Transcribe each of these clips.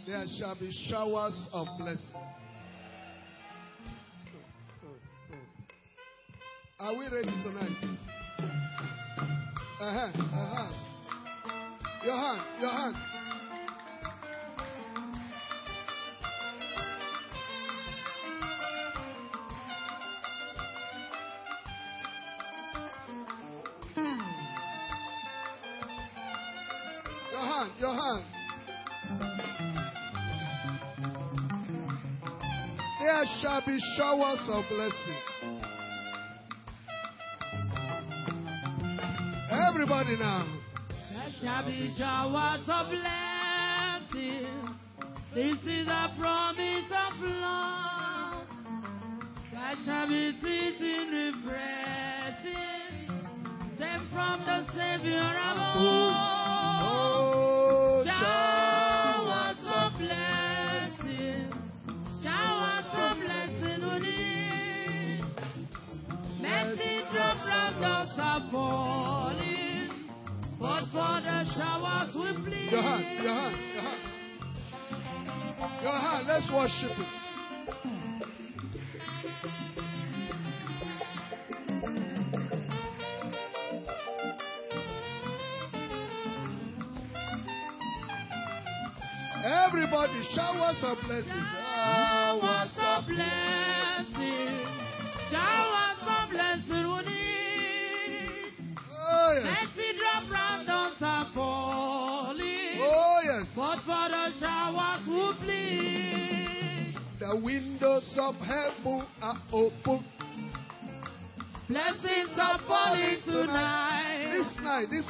There shall be showers of blessing. Are we ready tonight? Your hand. Your hand. There shall be showers of blessing. Everybody now. There shall be showers of blessing. This is a promise of love. There shall be season refreshing. Sent from the Savior of all. Showers of blessing. Showers of blessing on it. Mercy drops from those are falling. But for the showers we plead. Your hand. Your hand. Let's worship it. Everybody, showers of blessing. Showers of blessing. Showers of blessing we need. Oh, yes. Mercy drop round us are falling. Oh, yes. But for the showers we plead. The windows of heaven are open. Blessings are falling tonight. This night. There's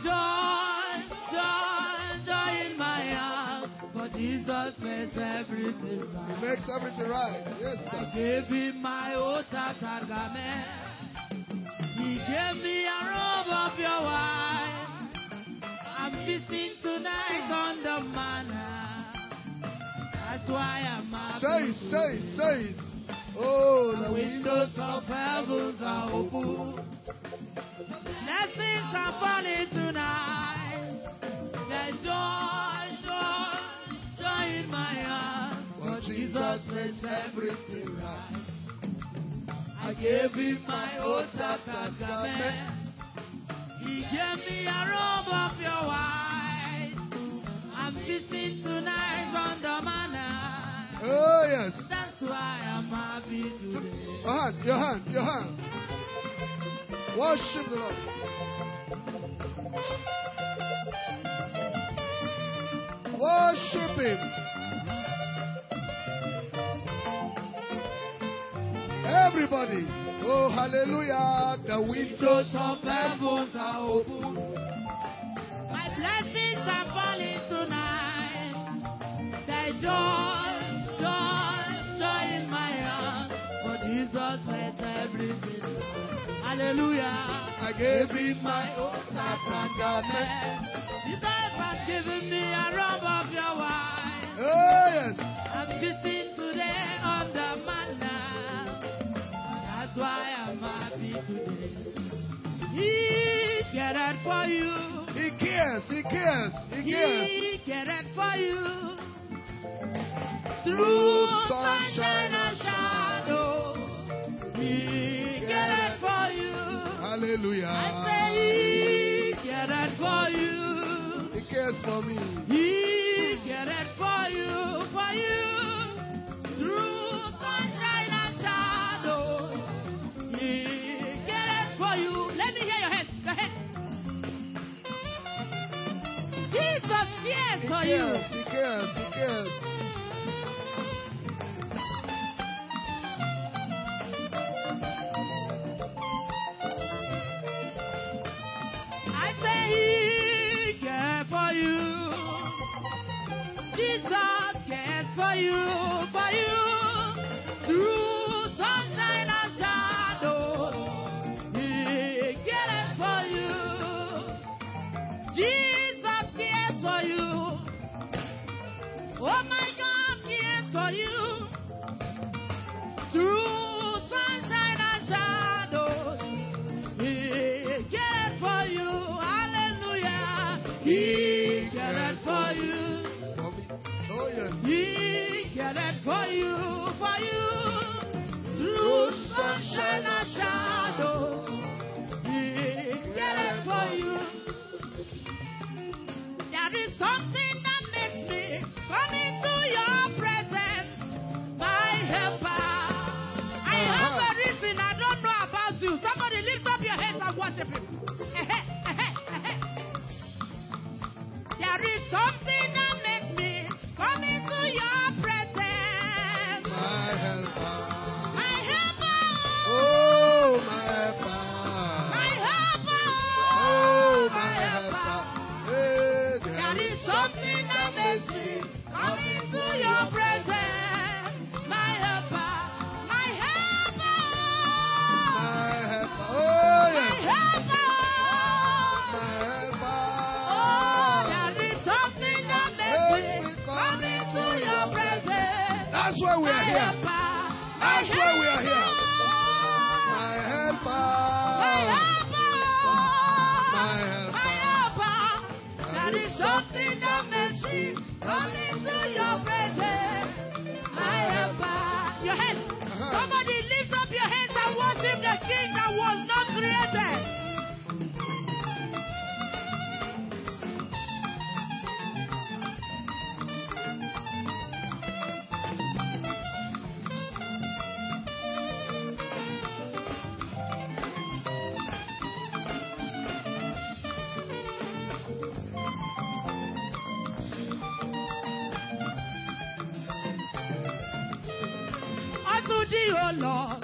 joy in my heart. For Jesus makes everything right. He makes everything right. Yes, I sir. gave him my oath garment. He gave me a robe of your wine. I'm feasting tonight on the manna. That's why I'm happy. Say it. Oh, the windows of heaven are open. Blessings are falling tonight. There's joy in my heart. For Jesus makes everything right. I gave him my oath garment. He gave me a robe of your white. I'm feasting tonight on the manna. Oh, yes. That's why I'm happy today. Your hand. Worship the Lord. Worship Him. Everybody. Oh, hallelujah. The windows of heaven are open. My blessings are falling tonight. There's joy in my heart. For Jesus makes everything. Hallelujah. I gave him my own garment. Jesus has given me a robe of your wine. Oh, yes. I'm sitting today on the manna. That's why I'm happy today. He cared for you. He cares. He cared for you. Through sunshine and shadow, He cared for you. Hallelujah. I say He cared for you. He cares for me. He cared for you. Through sunshine and shadow, He cared for you. Let me hear your hands. Go ahead. Jesus cares for you. He cares. I say He cares for you. Jesus cares for you. Through sunshine and shadow, He cares for you. Jesus cares for you. Oh my God cares for you. Through sunshine and shadow, He cares for you. Hallelujah. He cares for you. Oh, yes. you. Through sunshine or shadow, He's there for you. There is something that makes me come into your presence, my helper. I have a reason I don't know about you. Somebody lift up your hands and worship Him. There is something that makes me come into your presence. My helper. My helper. Oh, my helper. My helper. Oh, my helper. Hey, There is something that makes me come into your presence. My helper. My helper. my helper. Oh, My yes. helper. My helper. Oh, there is something that makes me come into your presence. That's why we are here. That's why we are here. My helper. My helper. There is something that makes me come into your presence. My helper. Your hands. Somebody lift up your hands and worship the King that was not created. Unto thee, O Lord,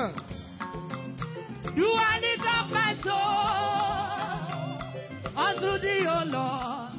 you are lift up my soul. Unto thee, O Lord,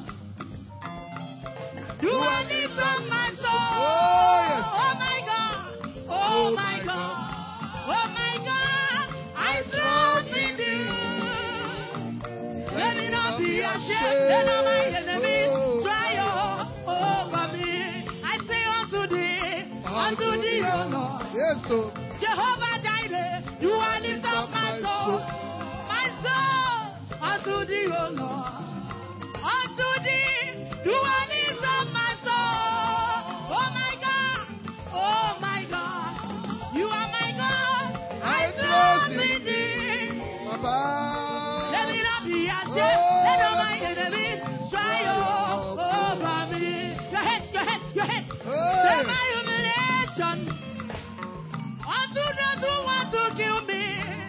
you are lift up my soul. Oh, yes. Oh my God, oh my God, oh my God, I trust in thee. Let me not be ashamed. Let not my enemies triumph over me. I say unto thee, O Lord. Yes, so. Jehovah Jireh, you are lift up my soul. My soul, unto thee, O Lord. Unto thee, you are lift up my soul. Oh my God, oh my God, you are my God. I trust in thee. Baba. Let me not be ashamed. Let all my enemies triumph over me. Your head, your head, your head. Say my humiliation. Unto those who want to kill me,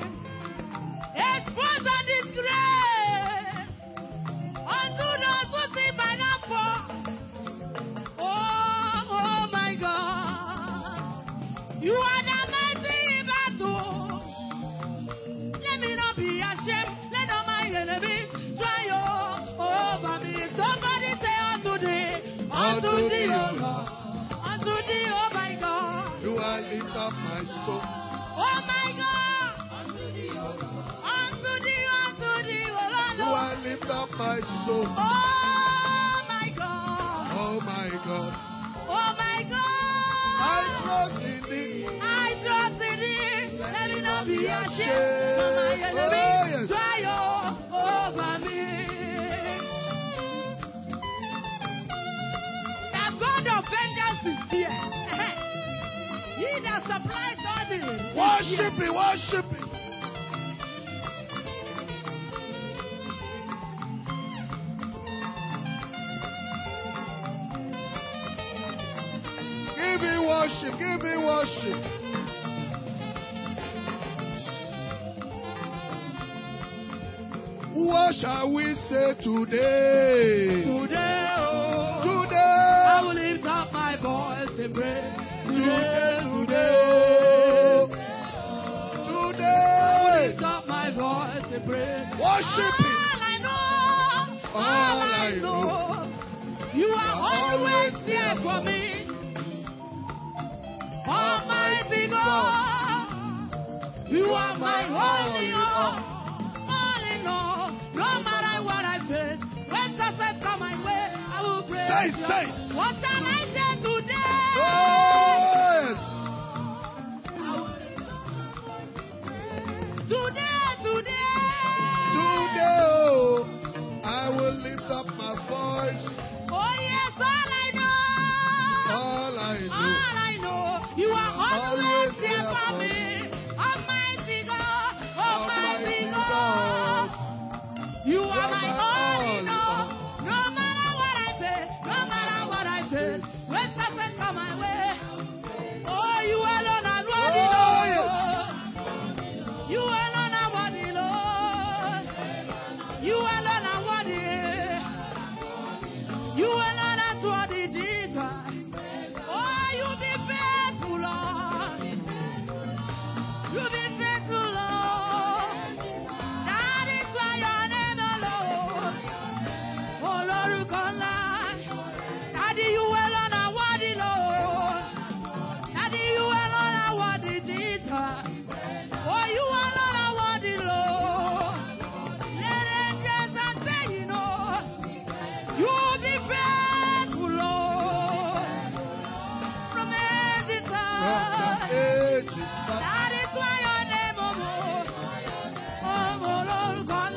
expose and disgrace. Unto those who see my downfall. Oh my God, you are the mighty battle. Let me not be ashamed. Let all my enemies triumph over me. Somebody say unto thee, O Lord, unto thee, oh my God. You are lift up my soul. Oh my God! Unto thee, O Lord. You are lift up my soul. Oh my God! Oh my God. Oh my God! I trust in thee. I trust in thee. Let me not be ashamed. ashamed. For my enemies Oh, yes. triumph over me. The God of vengeance is here. He that supplies all the Worship Him, worship Him. Give me worship, give me worship. What shall we say today? Today, oh, I Today, will lift up my voice and pray. today, I will today. lift up my voice and pray. Worship Him. All I know, you are always there for me. Almighty God, you are my all in all. All in all, no matter what I face, when success come my way, I will praise Say, you. say. What shall I say today? Yes. Today. Today, oh, I will lift up my voice. Oh yes, all I know. All I know. All I know, You are always here for me. Almighty God, Almighty God. You are my all in all. No matter what I say, no matter what I face, when something come my way, oh, you alone are worthy, Lord. You alone are worthy, Lord. You alone are worthy. You alone are worthy, Jesus. Oh, you be faithful, Lord. You be faithful, Lord. That is why your name alone. Oh, Lord, Daddy, you alone are worthy, Lord. Daddy, you alone are worthy, Jesus. Oh, you alone are worthy, Lord. Let angels and say, you know, you be faithful, Lord. From age to time. That is why your name, oh, Lord, God,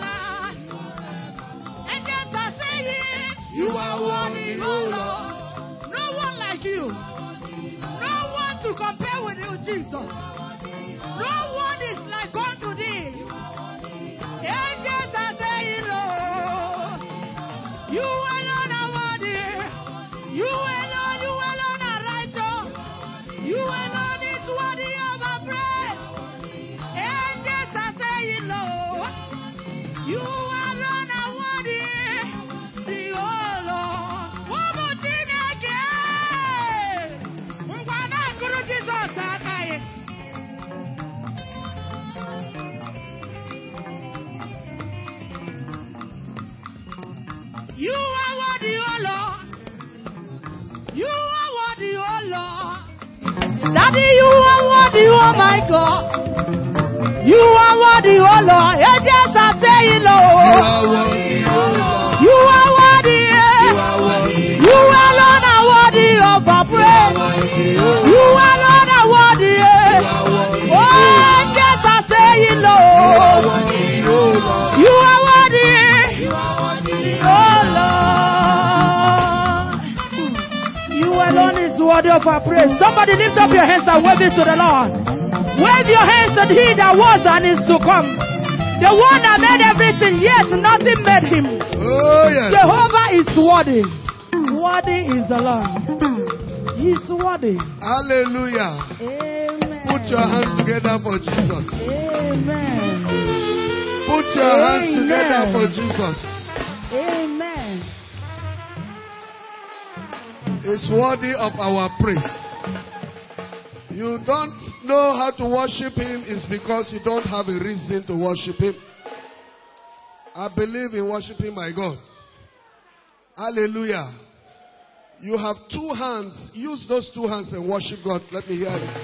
angels are saying, you are worthy, oh Lord. No one like you. No one to compare with you, Jesus. No one is like unto thee. Angels are saying, Lord, you alone are worthy. You alone are righteous. You alone is worthy of our praise. Angels are saying, Lord, you alone are worthy. The oh Lord. One more thing again. We're gonna go to Jesus. You are worthy, oh Lord. You are worthy, oh Lord. Daddy, you are worthy, oh my God. You are worthy, oh Lord. Angels are saying, Lord. You are worthy. You alone are worthy of our praise. You alone are worthy. Oh, angels are saying, Lord. You are worthy. Oh Lord. You alone is worthy of our praise. Somebody lift up your hands and wave it to the Lord. Wave your hands to he that was and is to come. The one that made everything, yet nothing made him. Oh, yes. Jehovah is worthy. Worthy is the Lord. He's worthy. Hallelujah. Amen. Put your hands together for Jesus. Amen. Put your hands together for Jesus. Amen. It's worthy of our praise. You don't know how to worship Him, it's because you don't have a reason to worship Him. I believe in worshiping my God. Hallelujah. You have two hands. Use those two hands and worship God. Let me hear it.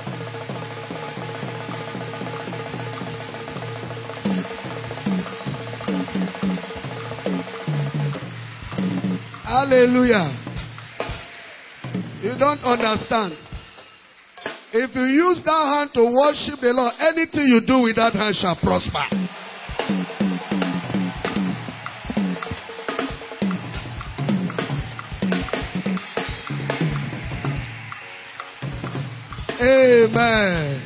Hallelujah. You don't understand. If you use that hand to worship the Lord, anything you do with that hand shall prosper. Amen.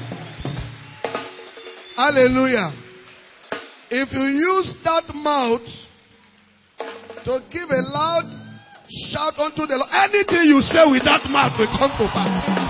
Hallelujah. If you use that mouth to give a loud shout unto the Lord, anything you say with that mouth will come to pass.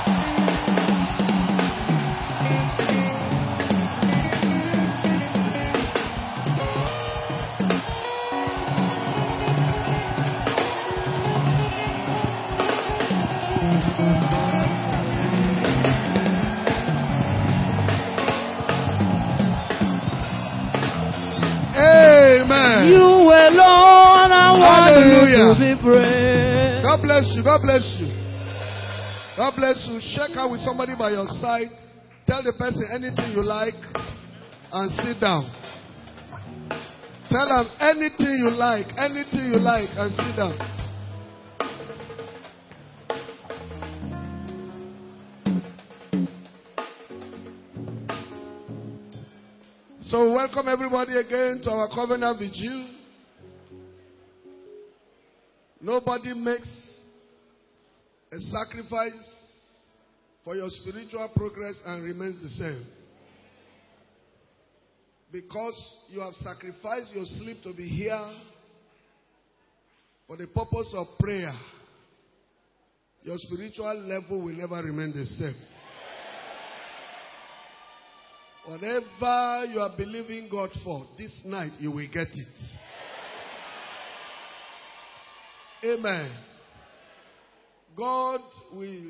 Amen. You alone are worthy to be praised. God bless you. God bless you. God bless you. Shake hands with somebody by your side. Tell the person anything you like and sit down. Tell them anything you like and sit down. So welcome everybody again to our covenant vigil. Nobody makes a sacrifice for your spiritual progress and remains the same. Because you have sacrificed your sleep to be here for the purpose of prayer, your spiritual level will never remain the same. Whatever you are believing God for, this night you will get it. Amen. God will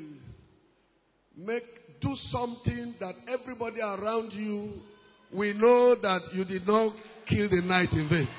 do something that everybody around you will know that you did not kill the night in vain.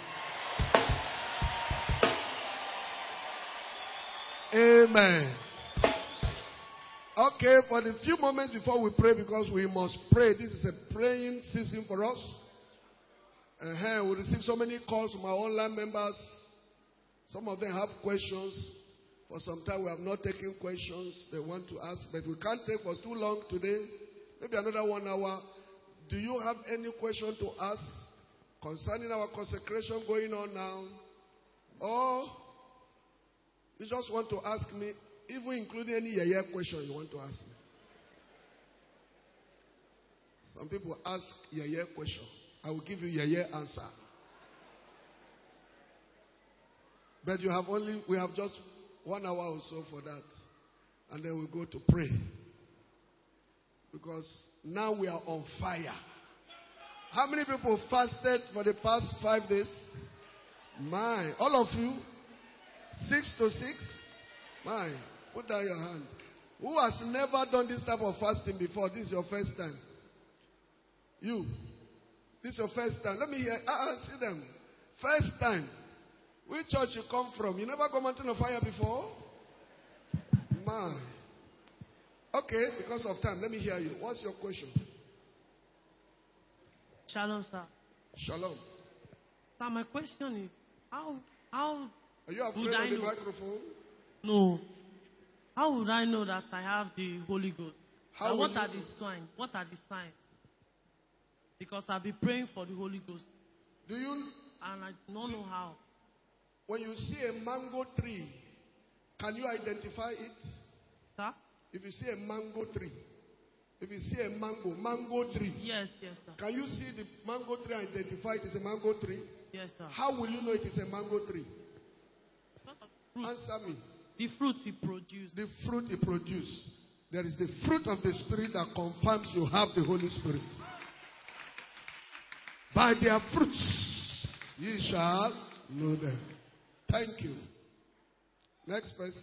Amen. Okay, for the few moments before we pray, because we must pray. This is a praying season for us. We receive so many calls from our online members. Some of them have questions. For some time we have not taken questions they want to ask, but we can't take for too long today. Maybe another 1 hour. Do you have any question to ask concerning our consecration going on now? Or you just want to ask me, even including any yaya question you want to ask me? Some people ask yaya question. I will give you yaya answer. But we have just 1 hour or so for that. And then we'll go to pray. Because now we are on fire. How many people fasted for the past 5 days? My, all of you? 6 to 6? My, put down your hand. Who has never done this type of fasting before? This is your first time. You. This is your first time. Let me hear. See them. First time. Which church you come from? You never go Mountain of Fire before? My. Okay, because of time, let me hear you. What's your question? Shalom, sir. Shalom. Sir, my question is, how are you afraid of the microphone? No. How would I know that I have the Holy Ghost? What are the signs? What are the signs? Because I'll be praying for the Holy Ghost. Do you? And I don't know how. When you see a mango tree, can you identify it? Sir? If you see a mango tree, if you see a mango tree. Yes, sir. Can you see the mango tree and identify it is a mango tree? Yes, sir. How will you know it is a mango tree? Answer me. The fruits it produces. The fruit it produces. There is the fruit of the Spirit that confirms you have the Holy Spirit. By their fruits ye shall know them. Thank you. Next person.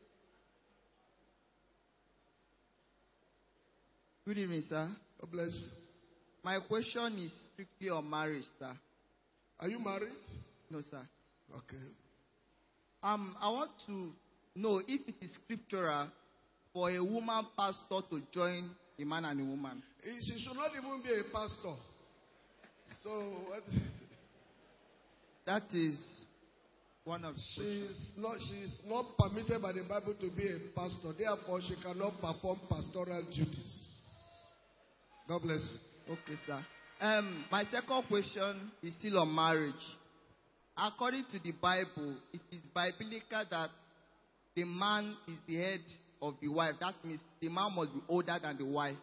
Good evening, sir. God bless you. My question is strictly on marriage, sir. Are you married? No, sir. Okay. I want to know if it is scriptural for a woman pastor to join a man and a woman. She should not even be a pastor. So what? That is one of. She is not permitted by the Bible to be a pastor. Therefore, she cannot perform pastoral duties. God bless you. Okay, sir. My second question is still on marriage. According to the Bible, it is biblical that the man is the head of the wife. That means the man must be older than the wife.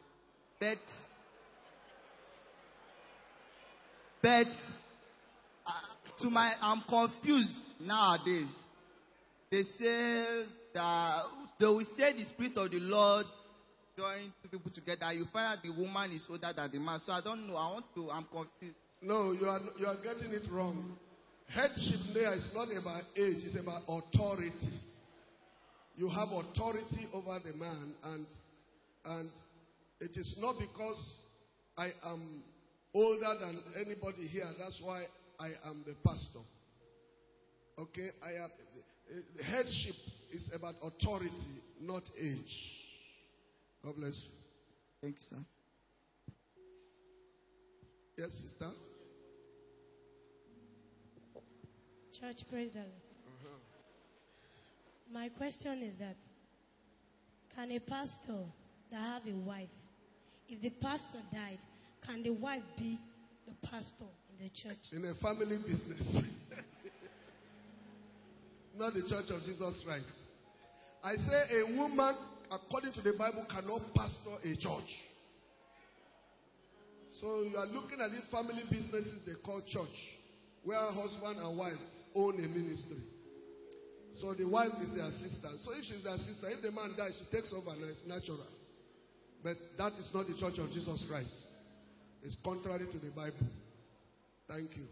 But I'm confused nowadays. They say that they will say the Spirit of the Lord join two people together. You find out the woman is older than the man. So I don't know. I'm confused. No, you are getting it wrong. Headship there is not about age, it's about authority. You have authority over the man, and it is not because I am older than anybody here. That's why I am the pastor. Okay, headship is about authority, not age. God bless you. Thank you, sir. Yes, sister. Church, praise the Lord. My question is that, can a pastor that have a wife, if the pastor died, can the wife be the pastor in the church? In a family business. Not the Church of Jesus Christ. I say a woman according to the Bible, cannot pastor a church. So you are looking at these family businesses they call church, where husband and wife own a ministry. So the wife is the assistant. So if she's the assistant, if the man dies, she takes over and it's natural. But that is not the church of Jesus Christ. It's contrary to the Bible. Thank you.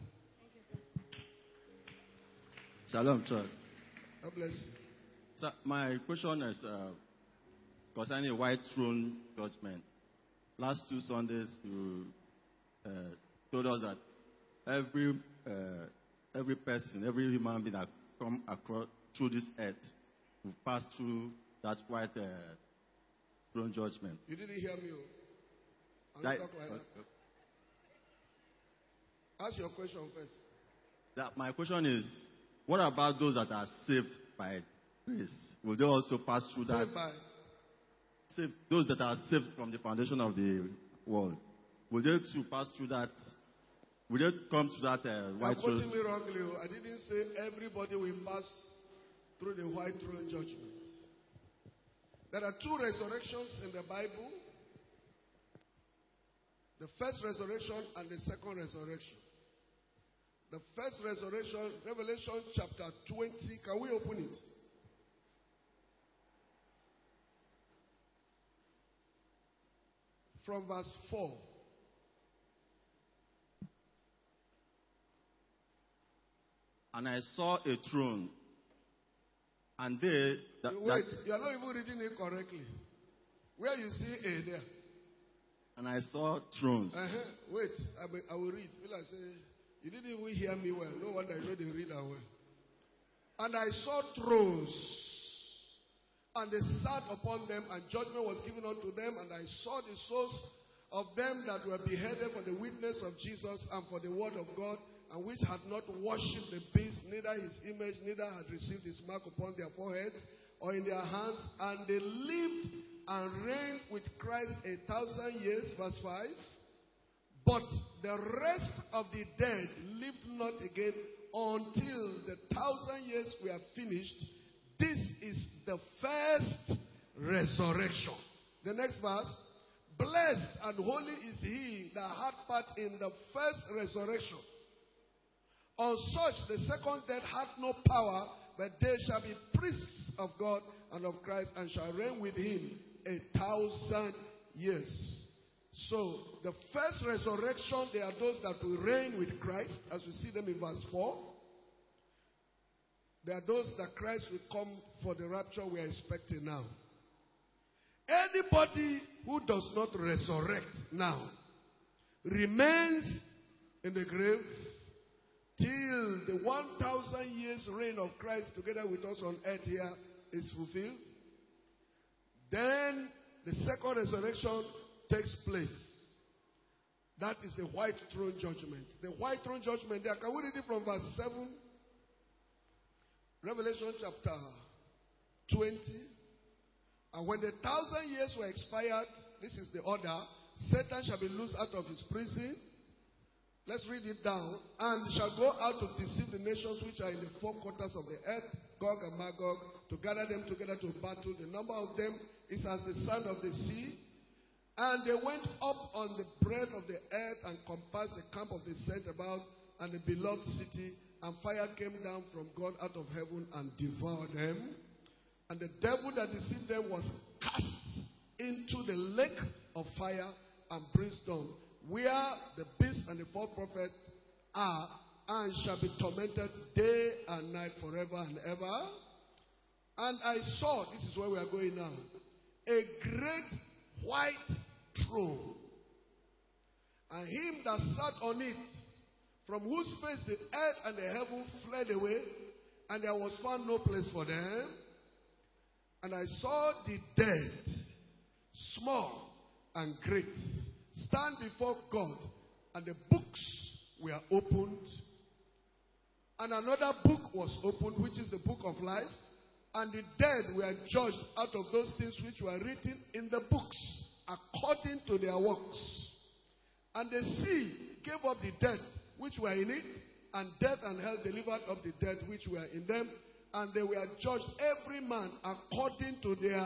Shalom, church. God bless you. So my question is concerning white throne judgment. Last 2 Sundays, you told us that every person, every human being that come across through this earth will pass through that white throne judgment. You didn't hear me. I'll talk like that. Ask your question first. My question is, what about those that are saved by grace? Will they also pass through that? Saved, those that are saved from the foundation of the world. Will they too pass through that? Will they come to that white throne? You're quoting me wrongly. I didn't say everybody will pass through the white throne judgment. There are 2 resurrections in the Bible. The first resurrection and the second resurrection. The first resurrection, Revelation chapter 20. Can we open it? From verse 4. And I saw a throne. And they... Wait, you are not even reading it correctly. Where you see A there? And I saw thrones. Wait, I will read. Will I say, you didn't even hear me well. No wonder you didn't read that well. And I saw thrones, and they sat upon them, and judgment was given unto them. And I saw the souls of them that were beheaded for the witness of Jesus and for the word of God, and which had not worshipped the beast, neither his image, neither had received his mark upon their foreheads or in their hands. And they lived and reigned with Christ 1,000 years. Verse 5. But the rest of the dead lived not again until the 1,000 years were finished. This is the first resurrection. The next verse. Blessed and holy is he that had part in the first resurrection. On such the second death hath no power, but they shall be priests of God and of Christ, and shall reign with him 1,000 years. So, the first resurrection, they are those that will reign with Christ, as we see them in verse 4. They are those that Christ will come for the rapture we are expecting now. Anybody who does not resurrect now remains in the grave till the 1,000 years reign of Christ together with us on earth here is fulfilled. Then the second resurrection takes place. That is the white throne judgment. The white throne judgment there. Can we read it from verse 7? Revelation chapter 20. And when the 1,000 years were expired, this is the order, Satan shall be loosed out of his prison. Let's read it down. And shall go out to deceive the nations which are in the 4 quarters of the earth, Gog and Magog, to gather them together to battle. The number of them is as the sand of the sea. And they went up on the breadth of the earth and compassed the camp of the saints about and the beloved city. And fire came down from God out of heaven and devoured them. And the devil that deceived them was cast into the lake of fire and brimstone, where the beast and the false prophet are, and shall be tormented day and night forever and ever. And I saw, this is where we are going now, a great white throne, and him that sat on it, from whose face the earth and the heaven fled away, and there was found no place for them. And I saw the dead, small and great, stand before God, and the books were opened. And another book was opened, which is the book of life. And the dead were judged out of those things which were written in the books, according to their works. And the sea gave up the dead which were in it, and death and hell delivered up the dead which were in them. And they were judged every man according to their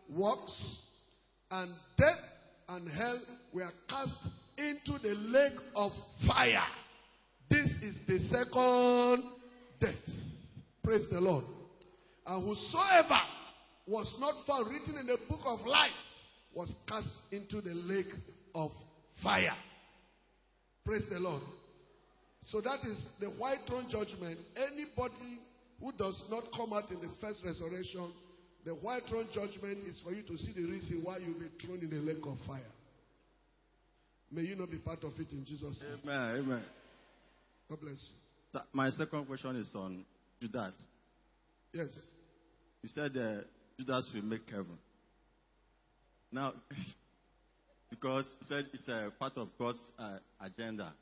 works, and death and hell were cast into the lake of fire. This is the second death. Praise the Lord. And whosoever was not found written in the book of life was cast into the lake of fire. Praise the Lord. So that is the white throne judgment. Anybody who does not come out in the first resurrection, the white throne judgment is for you to see the reason why you'll be thrown in the lake of fire. May you not be part of it in Jesus' name. Amen. Amen. God bless you. My second question is on Judas. Yes. You said Judas will make heaven. Now, because you said it's a part of God's agenda.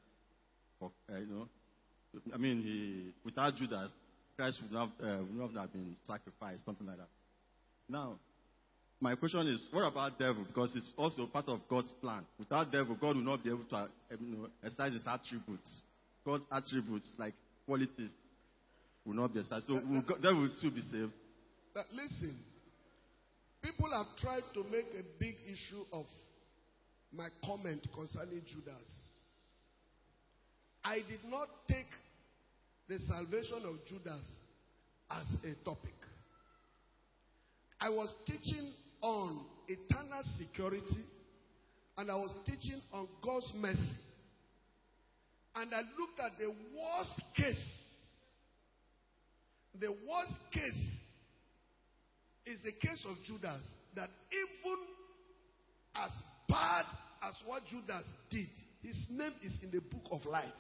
I mean, without Judas, Christ would not have been sacrificed, something like that. Now, my question is, what about devil? Because it's also part of God's plan. Without devil, God will not be able to exercise his attributes. God's attributes, like qualities, will not be exercised. So devil will still be saved. Listen, people have tried to make a big issue of my comment concerning Judas. I did not take the salvation of Judas as a topic. I was teaching on eternal security, and I was teaching on God's mercy. And I looked at the worst case. The worst case is the case of Judas. That even as bad as what Judas did, his name is in the book of life.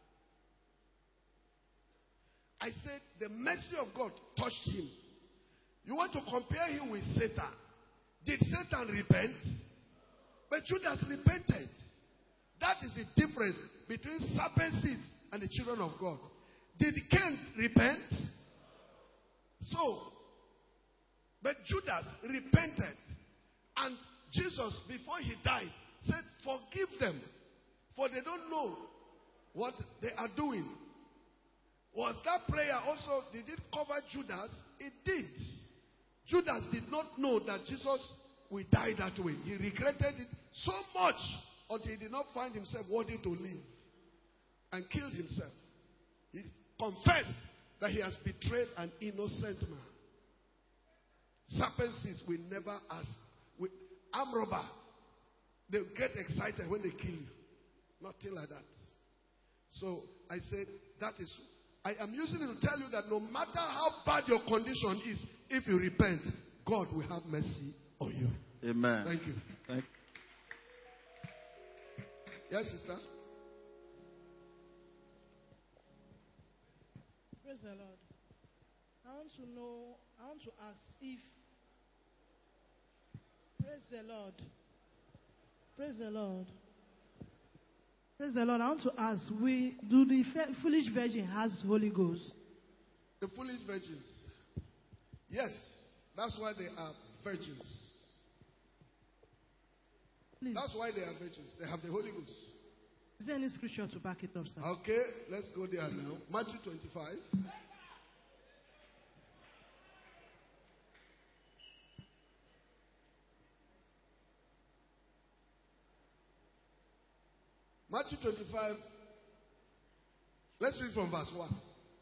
I said the mercy of God touched him. You want to compare him with Satan. Did Satan repent? But Judas repented. That is the difference between serpent seeds and the children of God. Did Cain repent? So, but Judas repented. And Jesus, before he died, said, forgive them, for they don't know what they are doing. Was that prayer also, did it cover Judas? It did. Judas did not know that Jesus will die that way. He regretted it so much until he did not find himself worthy to live and killed himself. He confessed that he has betrayed an innocent man. Serpents will never ask. Arm robber, they get excited when they kill you. Nothing like that. So I said, I am using it to tell you that no matter how bad your condition is, if you repent, God will have mercy on you. Amen. Thank you. Yes, sister? Praise the Lord. I want to ask if, praise the Lord. Praise the Lord. Praise the Lord. I want to ask, do the foolish virgin has Holy Ghost? The foolish virgins. Yes. That's why they are virgins. Please. That's why they are virgins. They have the Holy Ghost. Is there any scripture to back it up, sir? Okay, let's go there now. Matthew 25. Matthew 25. Let's read from verse 1.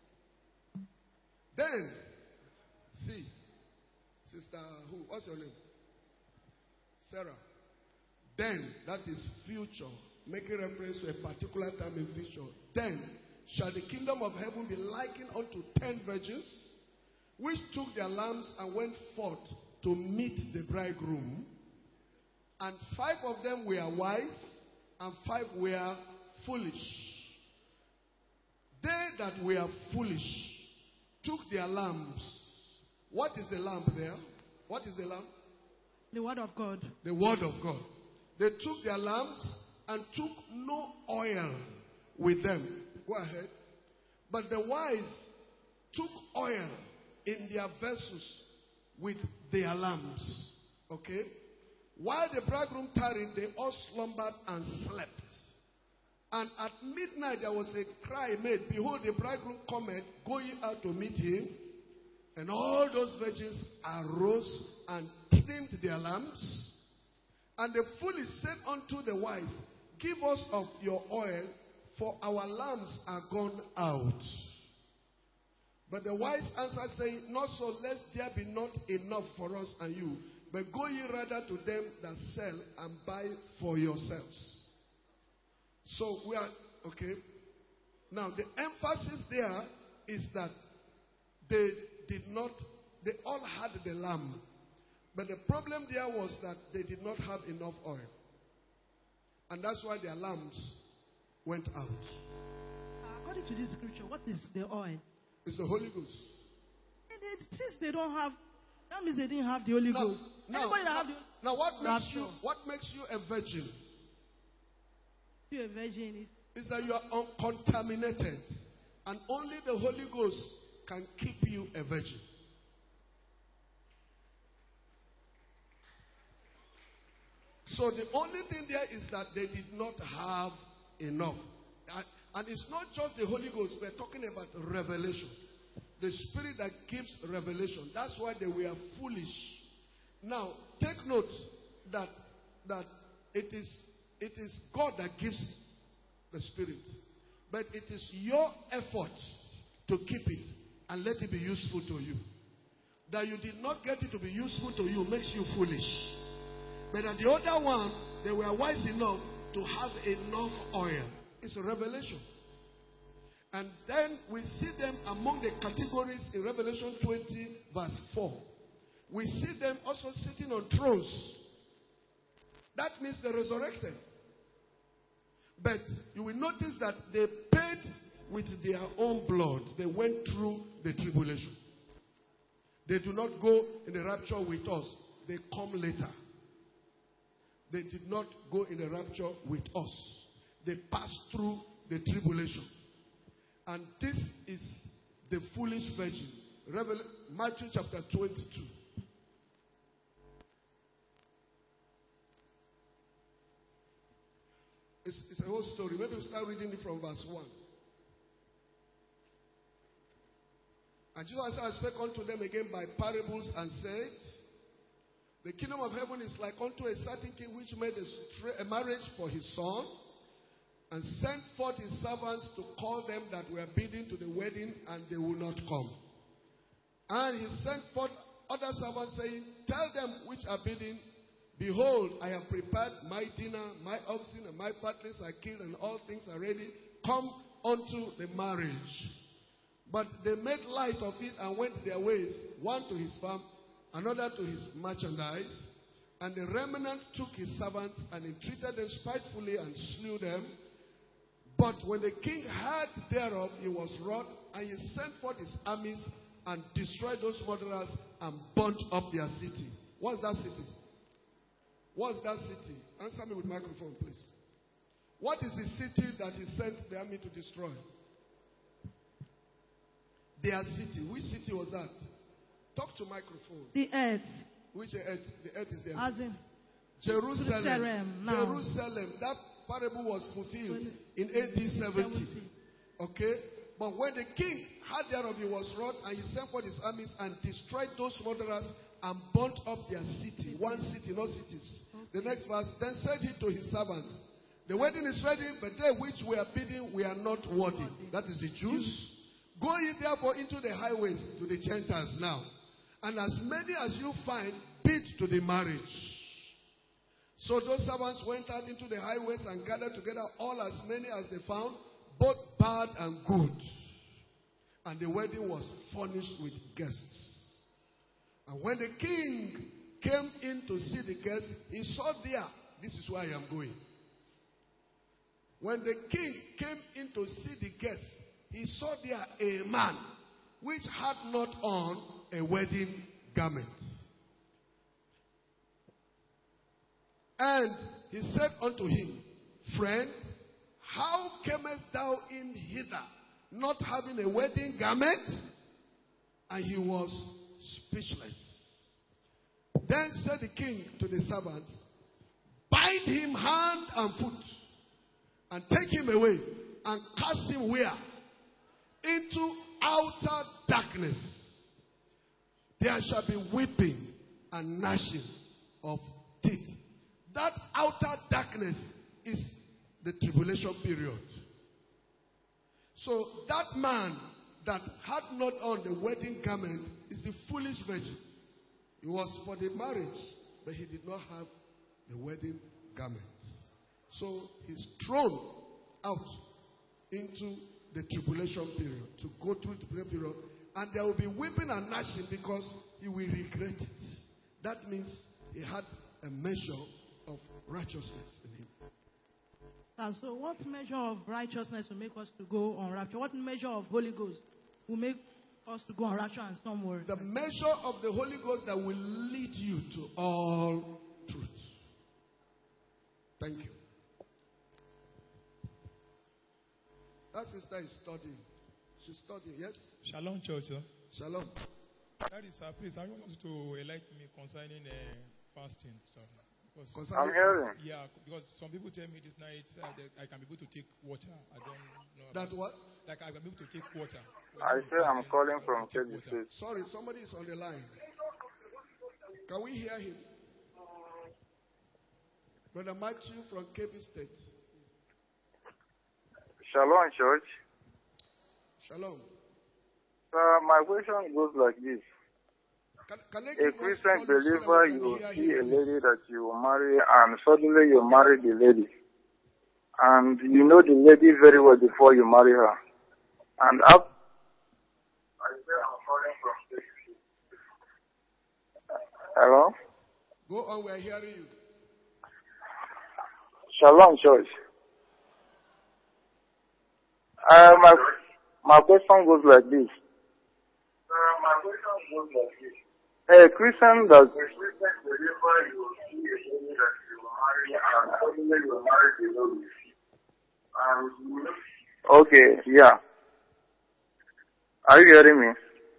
Then, see, sister, what's your name? Sarah. Then, that is future, making reference to a particular time in future. Then shall the kingdom of heaven be likened unto 10 virgins, which took their lamps and went forth to meet the bridegroom. And 5 of them were wise, and 5 were foolish. They that were foolish took their lamps. What is the lamp there? What is the lamp? The word of God. The word of God. They took their lamps and took no oil with them. Go ahead. But the wise took oil in their vessels with their lamps. Okay? While the bridegroom tarried, they all slumbered and slept. And at midnight there was a cry made, behold, the bridegroom cometh, going out to meet him. And all those virgins arose and trimmed their lamps. And the foolish said unto the wise, give us of your oil, for our lamps are gone out. But the wise answered, saying, not so, lest there be not enough for us and you, but go ye rather to them that sell and buy for yourselves. So we are, okay. Now the emphasis there is that they all had the lamb. But the problem there was that they did not have enough oil. And that's why their lamps went out. According to this scripture, what is the oil? It's the Holy Ghost. Since they don't have, that means they didn't have the Holy Ghost. Now what makes you a virgin? You a virgin is that you are uncontaminated. And only the Holy Ghost can keep you a virgin. So the only thing there is that they did not have enough. And it's not just the Holy Ghost. We're talking about revelation. The Spirit that gives revelation. That's why they were foolish. Now, take note that it is God that gives the Spirit. But it is your effort to keep it and let it be useful to you. That you did not get it to be useful to you makes you foolish. But at the other one, they were wise enough to have enough oil. It's a revelation. And then we see them among the categories in Revelation 20 verse 4. We see them also sitting on thrones. That means they're resurrected. But you will notice that they paid with their own blood. They went through the tribulation. They do not go in the rapture with us. They come later. They did not go in the rapture with us. They passed through the tribulation. And this is the foolish virgin. Matthew chapter 22. It's a whole story. Maybe we'll start reading it from verse 1. And Jesus spake unto them again by parables and said, the kingdom of heaven is like unto a certain king which made a marriage for his son, and sent forth his servants to call them that were bidden to the wedding, and they would not come. And he sent forth other servants, saying, tell them which are bidden, behold, I have prepared my dinner, my oxen and my fatlings are killed, and all things are ready. Come unto the marriage. But they made light of it and went their ways, one to his farm, another to his merchandise. And the remnant took his servants and entreated them spitefully and slew them. But when the king heard thereof, he was wroth, and he sent forth his armies and destroyed those murderers and burnt up their city. What's that city? What's that city? Answer me with microphone, please. What is the city that he sent the army to destroy? Their city. Which city was that? Talk to microphone. The earth. Which earth? The earth is there. As in Jerusalem. Jerusalem. That parable was fulfilled in AD 70. Okay? But when the king heard thereof, he was wroth, and he sent forth his armies and destroyed those murderers and burnt up their city. One city, not cities. The next verse, then said he to his servants, the wedding is ready, but they which were bidden were not worthy. That is the Jews. Go ye therefore into the highways to the Gentiles now, and as many as you find, bid to the marriage. So those servants went out into the highways and gathered together all as many as they found, both bad and good. And the wedding was furnished with guests. And when the king came in to see the guests, he saw there, this is where I am going. When the king came in to see the guests, he saw there a man which had not on a wedding garment. And he said unto him, friend, how camest thou in hither, not having a wedding garment? And he was speechless. Then said the king to the servants, bind him hand and foot, and take him away, and cast him where? Into outer darkness. There shall be weeping and gnashing of teeth. That outer darkness is the tribulation period. So that man that had not on the wedding garment is the foolish virgin. It was for the marriage, but he did not have the wedding garment. So he's thrown out into the tribulation period, to go through the tribulation period, and there will be weeping and gnashing because he will regret it. That means he had a measure of righteousness in him. And so what measure of righteousness will make us to go on rapture? What measure of Holy Ghost will make us to go on rapture and somewhere? The measure of the Holy Ghost that will lead you to all truth. Thank you. That sister is studying. She's studying, yes? Shalom, church. Sir. Shalom. That is, please, I want you to enlighten me concerning fasting. Sir. I'm hearing. Yeah, because some people tell me this night that I can be able to take water. I don't know. That what? Like I can be able to take water. I say I'm calling from Kebbi State. Sorry, somebody is on the line. Can we hear him? Brother Matthew from Kebbi State. Shalom, church. Shalom. My question goes like this. A Christian believer, you see a lady that you will marry, and suddenly you marry the lady. And you know the lady very well before you marry her. And up. Hello? Go on, we are hearing you. Shalom, church. My question goes like this. A Christian that okay, yeah. Are you hearing me?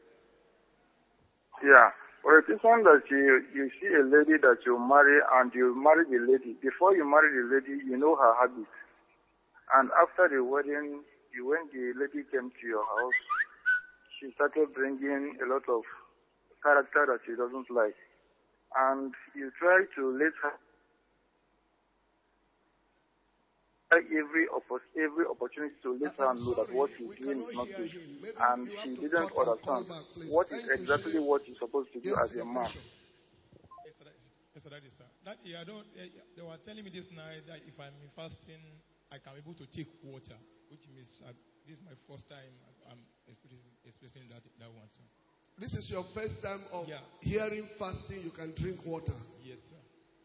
Yeah. For a Christian that you see a lady that you marry and you marry the lady. Before you marry the lady, you know her habits. And after the wedding, when the lady came to your house, she started bringing a lot of character that she doesn't like. And you try to let her every opportunity to let her know that what she's doing is not good. And she didn't understand what is exactly what you're supposed to do as a man. Yes, sir. They were telling me this night that if I'm fasting, I can be able to take water, which means this is my first time I'm expressing that one, sir. This is your first time of hearing fasting, you can drink water. Yes, sir.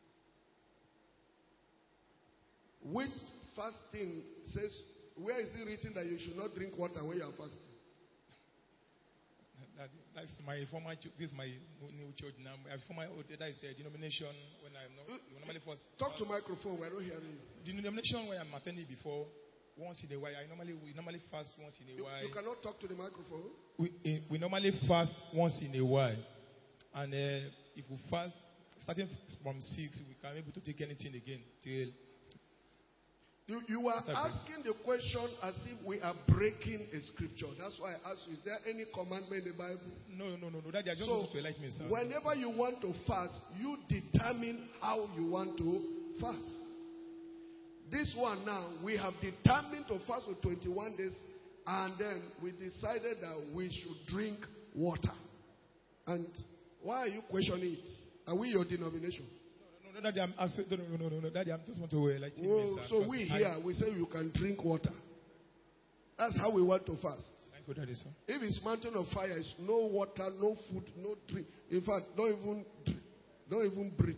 Which fasting says, where is it written that you should not drink water when you are fasting? That's my former church. This is my new church now. My former that is a denomination when I'm not normally first. Talk to microphone. We're not hearing you. The denomination where I'm attending before, once in a while. We normally fast once in a while. You cannot talk to the microphone. We normally fast once in a while, and if we fast starting from 6, we can be able to take anything again till. You are asking the question as if we are breaking a scripture. That's why I asked you, is there any commandment in the Bible? No. That I just so, want to enlighten me, sir. Whenever you want to fast, you determine how you want to fast. This one now, we have determined to fast for 21 days, and then we decided that we should drink water. And why are you questioning it? Are we your denomination? No, Daddy, Daddy, I just want to enlighten me, sir. So we say you can drink water. That's how we want to fast. Thank you, Daddy, sir. If it's mountain of fire, it's no water, no food, no drink. In fact, don't even breathe.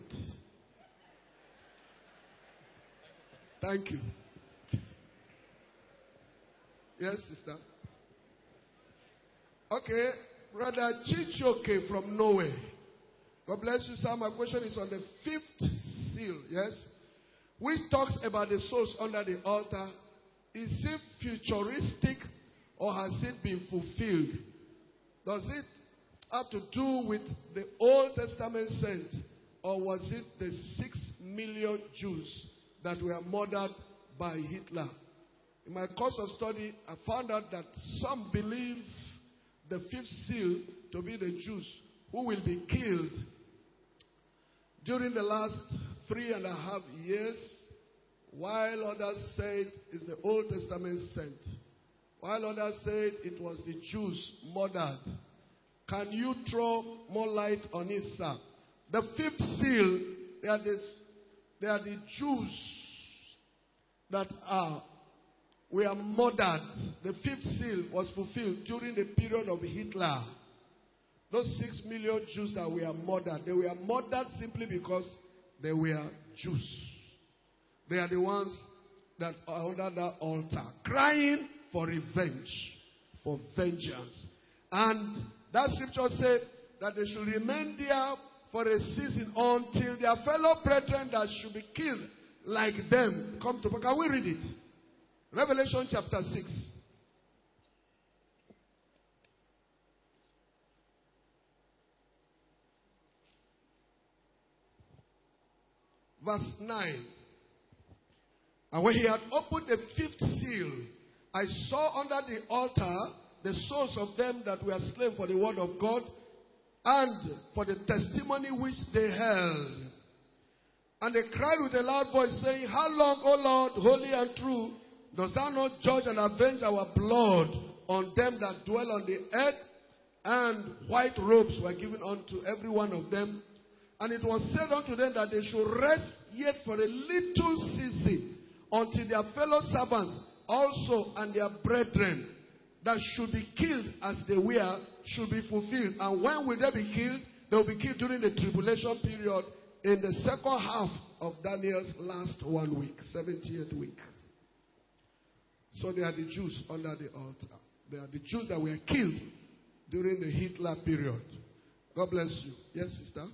Thank you. Yes, sister. Okay, Brother Chichoke from Norway. God bless you, sir. My question is on the 5th seal, yes? Which talks about the souls under the altar. Is it futuristic or has it been fulfilled? Does it have to do with the Old Testament saints, or was it the 6 million Jews that were murdered by Hitler? In my course of study, I found out that some believe the 5th seal to be the Jews who will be killed during the last 3.5 years, while others said it's the Old Testament sent, while others said it was the Jews murdered, can you throw more light on it, sir? The fifth seal, they are the Jews that were murdered. The fifth seal was fulfilled during the period of Hitler. Those 6 million Jews that were murdered, they were murdered simply because they were Jews. They are the ones that are under that altar, crying for revenge, for vengeance. And that scripture said that they should remain there for a season until their fellow brethren that should be killed like them come to pass. Can we read it? Revelation chapter 6. Verse 9. And when he had opened the fifth seal, I saw under the altar the souls of them that were slain for the word of God and for the testimony which they held. And they cried with a loud voice, saying, How long, O Lord, holy and true, dost thou not judge and avenge our blood on them that dwell on the earth? And white robes were given unto every one of them. And it was said unto them that they should rest yet for a little season, until their fellow servants also and their brethren that should be killed as they were should be fulfilled. And when will they be killed? They will be killed during the tribulation period in the second half of Daniel's last 1 week, 70th week. So they are the Jews under the altar. They are the Jews that were killed during the Hitler period. God bless you. Yes, sister?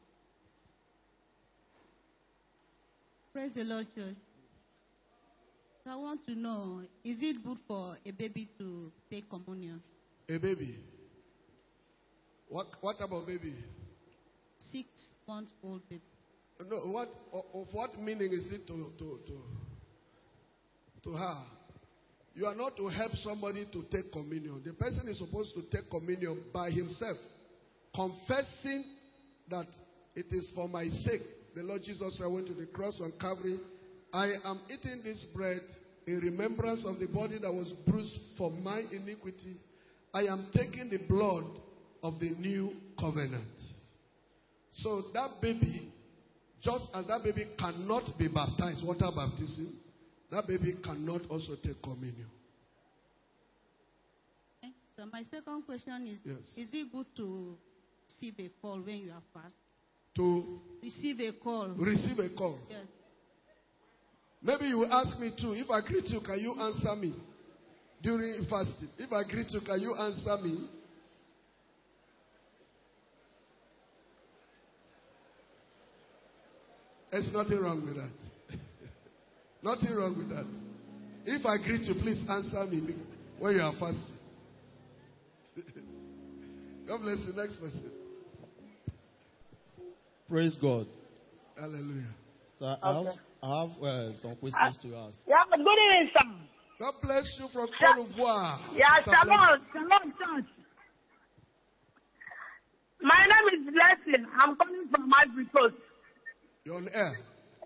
Praise the Lord, church. I want to know, is it good for a baby to take communion? A baby? What about baby? 6-month-old baby. No, what meaning is it to her? You are not to help somebody to take communion. The person is supposed to take communion by himself, confessing that it is for my sake. The Lord Jesus went to the cross on Calvary. I am eating this bread in remembrance of the body that was bruised for my iniquity. I am taking the blood of the new covenant. So that baby, just as that baby cannot be baptized, water baptism, that baby cannot also take communion. Okay. So my second question is, yes. Is it good to receive a call when you are fast? To receive a call. Receive a call. Yes. Maybe you will ask me too. If I greet you, can you answer me during fasting? If I greet you, can you answer me? There's nothing wrong with that. Nothing wrong with that. If I greet you, please answer me when you are fasting. God bless you. Next person. Praise God. Hallelujah. So I have some questions to ask. Yeah, good evening, sir. God bless you from Cote d'Ivoire. Yeah, Shalom Church. My name is Blessing. I'm calling from Ivory Coast. You're on air.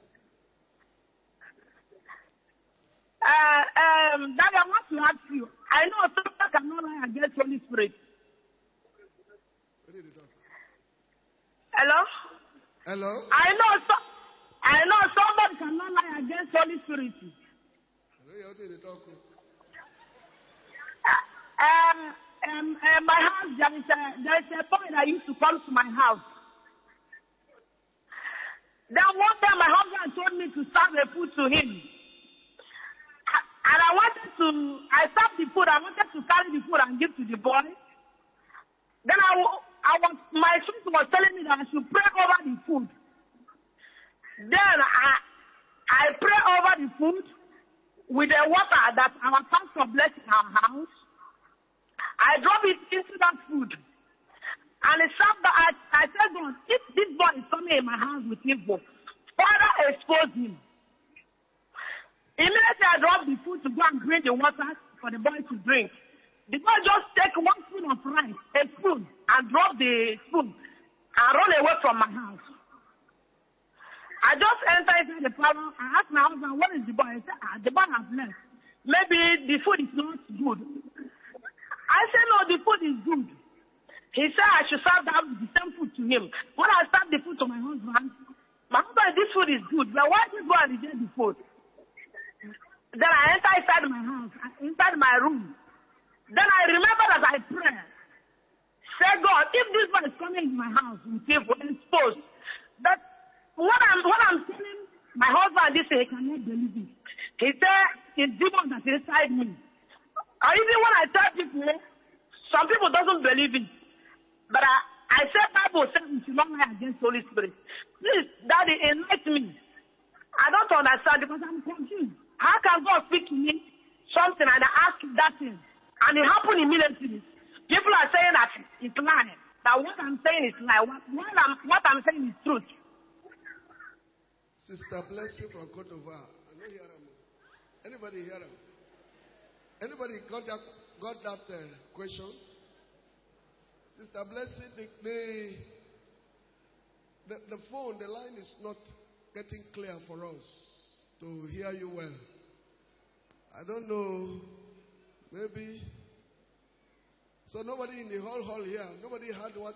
Daddy, I want to ask you. I know someone cannot lie against Holy Spirit. Hello? Hello? I know somebody cannot lie against Holy Spirit. My house, there is a boy that used to come to my house. Then one day my husband told me to serve the food to him. And I served the food, I wanted to carry the food and give to the boy. Then my sister was telling me that I should pray over the food. Then I pray over the food with the water that our pastor blessed in our house. I drop it into that food. And I said, God, if this boy is coming in my house with evil, Father, expose him. Immediately I dropped the food to go and bring the water for the boy to drink. The boy just take 1 spoon of rice, a spoon, and drop the spoon and run away from my house. I just entered into the parlor. I asked my husband, what is the boy? He said, the boy has left. Maybe the food is not good. I said, no, the food is good. He said I should serve the same food to him. When I served the food to my husband, this food is good. But why did God reject the food? Then I enter inside my house, inside my room. Then I remember that I prayed. Say, God, if this one is coming in my house with people exposed, that what I'm telling my husband this he cannot believe it. He said it's demon that's inside me. Or even when I tell people, some people doesn't believe it. But I said Bible says we should not lie against Holy Spirit. Please, Daddy, enlighten me. I don't understand because I'm confused. How can God speak to me something and I ask that thing and it happened immediately? People are saying that it's lying. That what I'm saying is lie. What I'm saying is truth. Sister Blessing from Côte d'Ivoire. I don't hear him. Anybody hear him? Anybody got that question? Sister Blessing, the phone, the line is not getting clear for us to hear you well. I don't know. Maybe. So nobody in the whole hall here. Nobody heard what?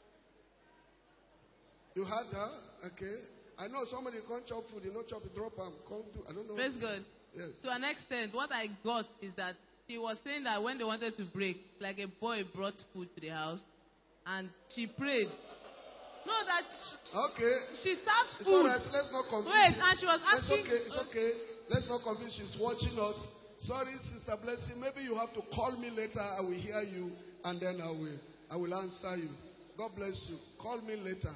You heard her? Okay. I know somebody can't chop food. You know, chop it, drop them. I don't know. Praise God. Yes. To an extent, what I got is that she was saying that when they wanted to break, like a boy brought food to the house, and she prayed. No, that she served food. It's all right. Let's not confuse. Wait, and she was asking. It's okay. Let's not confuse. She's watching us. Sorry, Sister Blessing. Maybe you have to call me later. I will hear you, and then I will answer you. God bless you. Call me later.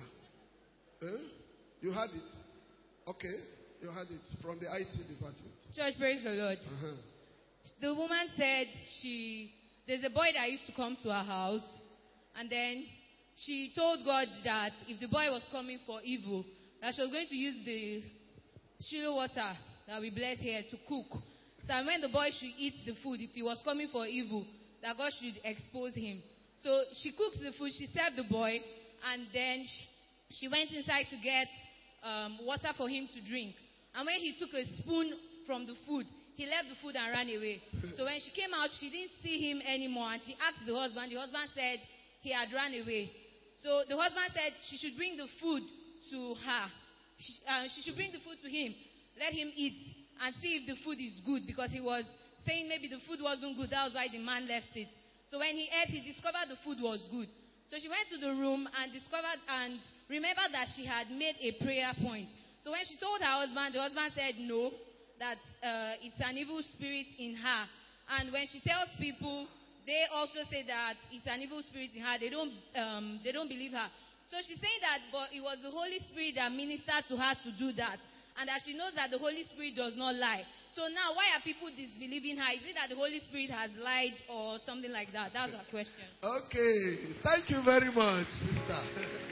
You had it. Okay. You had it from the IT department. Church, praise the Lord. The woman said there's a boy that used to come to her house, and then she told God that if the boy was coming for evil, that she was going to use the Shiloh water that we bless here to cook. So when the boy should eat the food, if he was coming for evil, that God should expose him. So she cooked the food, she served the boy, and then she went inside to get water for him to drink. And when he took a spoon from the food, he left the food and ran away. So when she came out, she didn't see him anymore. And she asked the husband. The husband said he had run away. So the husband said she should bring the food to her. She should bring the food to him. Let him eat and see if the food is good. Because he was saying maybe the food wasn't good. That was why the man left it. So when he ate, he discovered the food was good. So she went to the room and discovered and remembered that she had made a prayer point. So when she told her husband, the husband said no, that it's an evil spirit in her. And when she tells people, they also say that it's an evil spirit in her. They don't believe her. So she's saying that, but it was the Holy Spirit that ministered to her to do that. And that she knows that the Holy Spirit does not lie. So now, why are people disbelieving her? Is it that the Holy Spirit has lied or something like that? That's her question. Okay. Thank you very much, sister.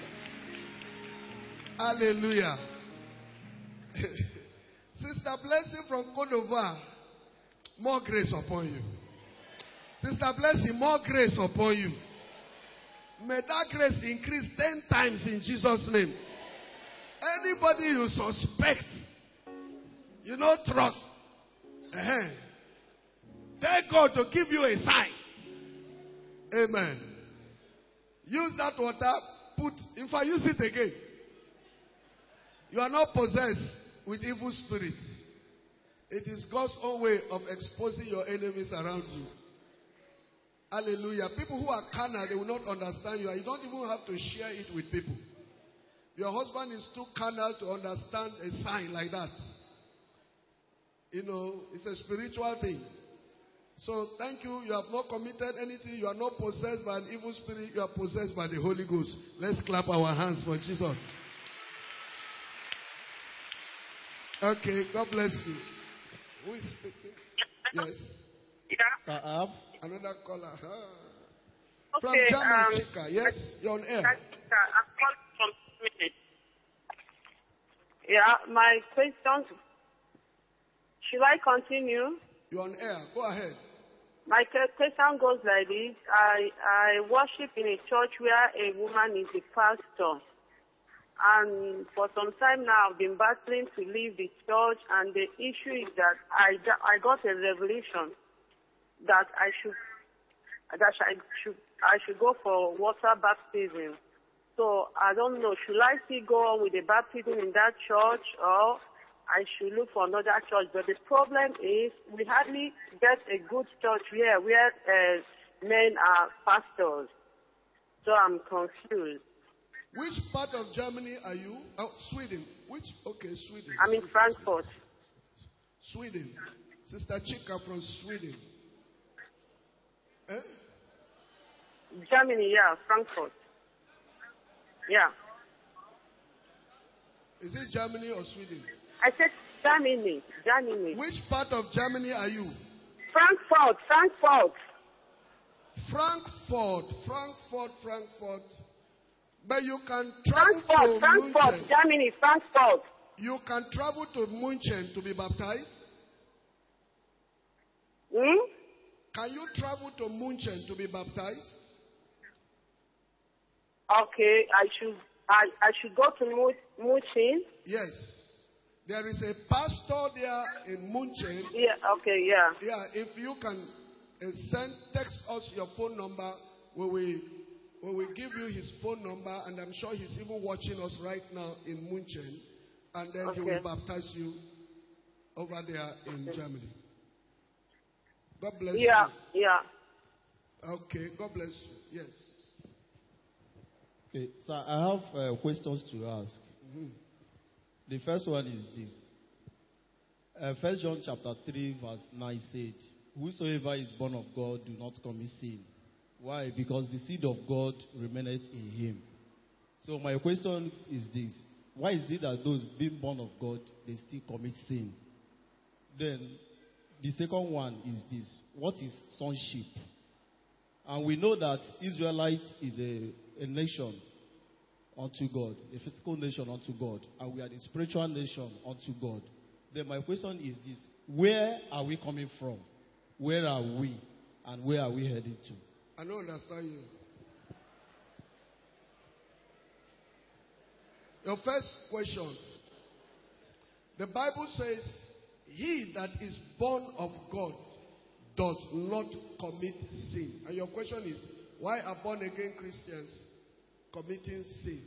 Hallelujah. Sister Blessing from Côte d'Ivoire, more grace upon you. Sister Blessing, more grace upon you. May that grace increase 10 times in Jesus' name. Anybody you suspect, you know, trust. Tell God to give you a sign. Amen. Use that water, if I use it again. You are not possessed with evil spirits. It is God's own way of exposing your enemies around you. Hallelujah. People who are carnal, they will not understand you. And you don't even have to share it with people. Your husband is too carnal to understand a sign like that. You know, it's a spiritual thing. So thank you. You have not committed anything. You are not possessed by an evil spirit. You are possessed by the Holy Ghost. Let's clap our hands for Jesus. Okay, God bless you. Who is speaking? Yes. Yeah. Another caller. Okay, From Germany, Chica. Yes, you're on air. I'm calling from Germany. Yeah, my question. Should I continue? You're on air. Go ahead. My question goes like this. I worship in a church where a woman is a pastor. And for some time now, I've been battling to leave the church. And the issue is that I got a revelation that I should go for water baptism. So I don't know, should I still go on with the baptism in that church, or I should look for another church? But the problem is we hardly get a good church here where men are pastors. So I'm confused. Which part of Germany are you? Oh, Sweden. Sweden. I'm in Frankfurt. Sweden. Sister Chika from Sweden. Eh? Germany, yeah, Frankfurt. Yeah. Is it Germany or Sweden? I said Germany. Which part of Germany are you? Frankfurt. But you can travel to Frankfurt, Germany, Frankfurt. You can travel to München to be baptized? Can you travel to München to be baptized? Okay, I should go to München. Yes. There is a pastor there in München. Yeah, okay, yeah. Yeah, if you can text us your phone number, we will give you his phone number, and I'm sure he's even watching us right now in München, and then he will baptize you over there in Germany. God bless you. Yeah. Okay, God bless you. Yes. Okay, so I have questions to ask. Mm-hmm. The first one is this. 1 John chapter 3 verse 9 said, "Whosoever is born of God do not commit sin." Why? Because the seed of God remaineth in him. So my question is this. Why is it that those being born of God, they still commit sin? Then, the second one is this. What is sonship? And we know that Israelite is a nation unto God, a physical nation unto God, and we are the spiritual nation unto God. Then my question is this. Where are we coming from? Where are we? And where are we heading to? I don't understand you. Your first question. The Bible says, he that is born of God does not commit sin. And your question is, why are born again Christians committing sin?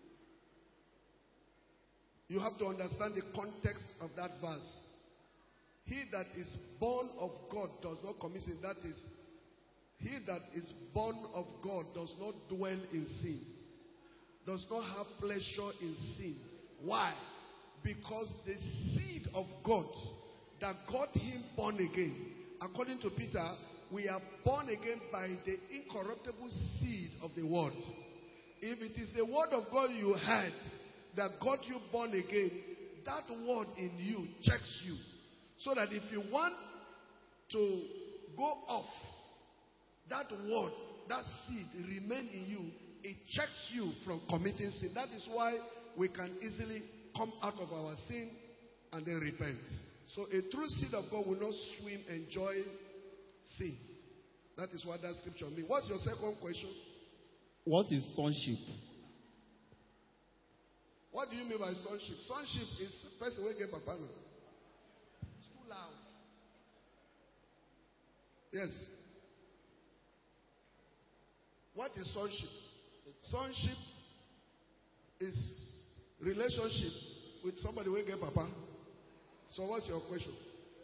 You have to understand the context of that verse. He that is born of God does not commit sin. That is, he that is born of God does not dwell in sin, does not have pleasure in sin. Why? Because the seed of God that got him born again, according to Peter, we are born again by the incorruptible seed of the word. If it is the word of God you heard that got you born again, that word in you checks you. So that if you want to go off, that word, that seed remain in you, it checks you from committing sin. That is why we can easily come out of our sin and then repent. So a true seed of God will not swim, enjoy sin. That is what that scripture means. What's your second question? What is sonship? What do you mean by sonship? Sonship is person who get papa now. It's too loud. Yes. What is sonship? Sonship is relationship with somebody who get papa. So what's your question?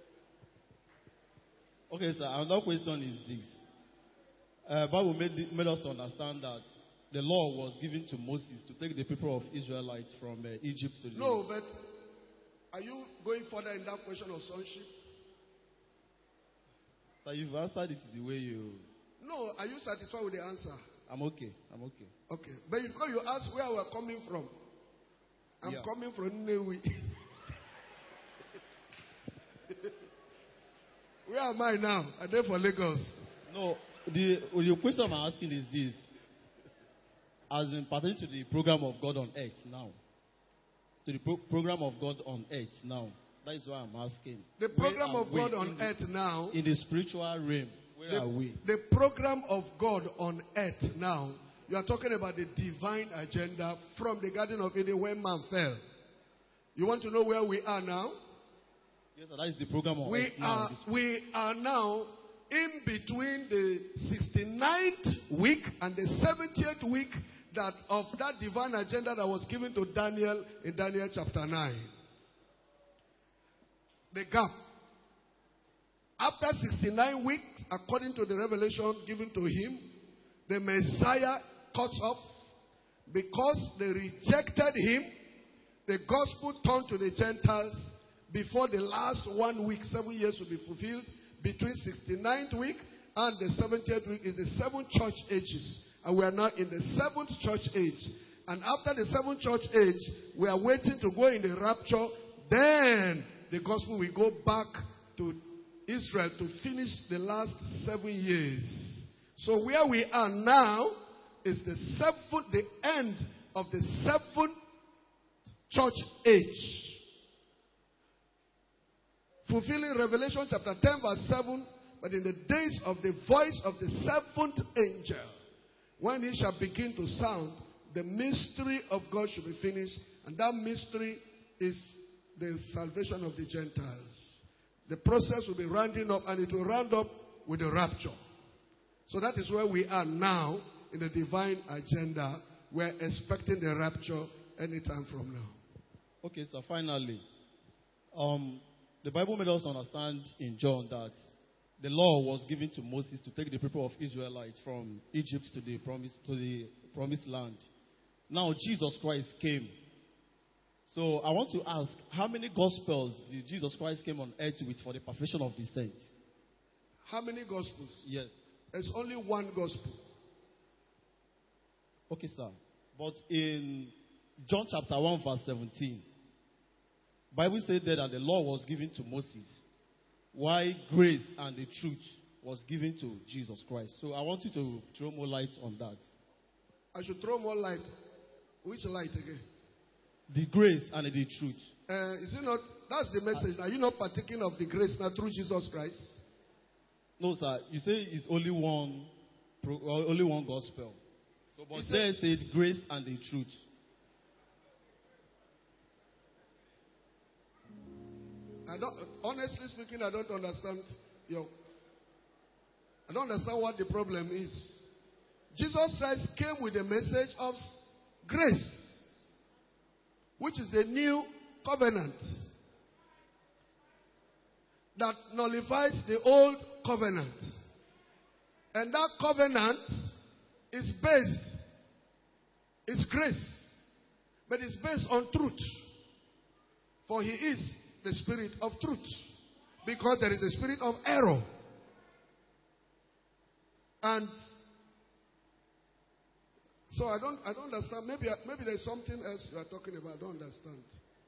Okay, sir. Another question is this. Bible made us understand that the law was given to Moses to take the people of Israelites from Egypt to the... No, but are you going further in that question of sonship? So you've answered it the way you... No, are you satisfied with the answer? I'm okay. Okay. But because you asked where we're coming from, I'm coming from Nnewi. Where am I now? I'm there for Lagos. No, the question I'm asking is this. As in pertaining to the program of God on earth now. To the program of God on earth now. That is why I'm asking. The program of God on earth now. In the spiritual realm, where are we? The program of God on earth now You are talking about the divine agenda from the Garden of Eden when man fell. You want to know where we are now? Yes, sir, that is the program on we are now in between the 69th week and the 70th week of that divine agenda that was given to Daniel in Daniel chapter 9. The gap. After 69 weeks, according to the revelation given to him, the Messiah caught up. Because they rejected him, the gospel turned to the Gentiles before the last 1 week, 7 years will be fulfilled. Between 69th week and the 70th week is the 7 church ages. And we are now in the 7th church age. And after the 7th church age, we are waiting to go in the rapture. Then the gospel will go back to Israel to finish the last 7 years. So where we are now is the end of the 7th church age. Fulfilling Revelation chapter 10 verse 7, but in the days of the voice of the 7th angel, when he shall begin to sound, the mystery of God should be finished, and that mystery is the salvation of the Gentiles. The process will be rounding up, and it will round up with the rapture. So that is where we are now in the divine agenda. We're expecting the rapture anytime from now. Okay, so finally, the Bible made us understand in John that the law was given to Moses to take the people of Israelites from Egypt to the promised land. Now Jesus Christ came. So I want to ask, how many gospels did Jesus Christ came on earth with for the perfection of the saints? How many gospels? Yes. There's only one gospel. Okay, sir. But in John chapter 1 verse 17, Bible said that the law was given to Moses, while grace and the truth was given to Jesus Christ. So I want you to throw more light on that. I should throw more light. Which light again? The grace and the truth. Is it not? That's the message. Are you not partaking of the grace now through Jesus Christ? No, sir. You say it's only one gospel. So, but there said grace and the truth. Honestly speaking, I don't understand I don't understand what the problem is. Jesus Christ came with a message of grace, which is the new covenant that nullifies the old covenant. And that covenant is grace, but it's based on truth. For he is the spirit of truth. Because there is a spirit of error. And so I don't understand. Maybe there's something else you are talking about. I don't understand.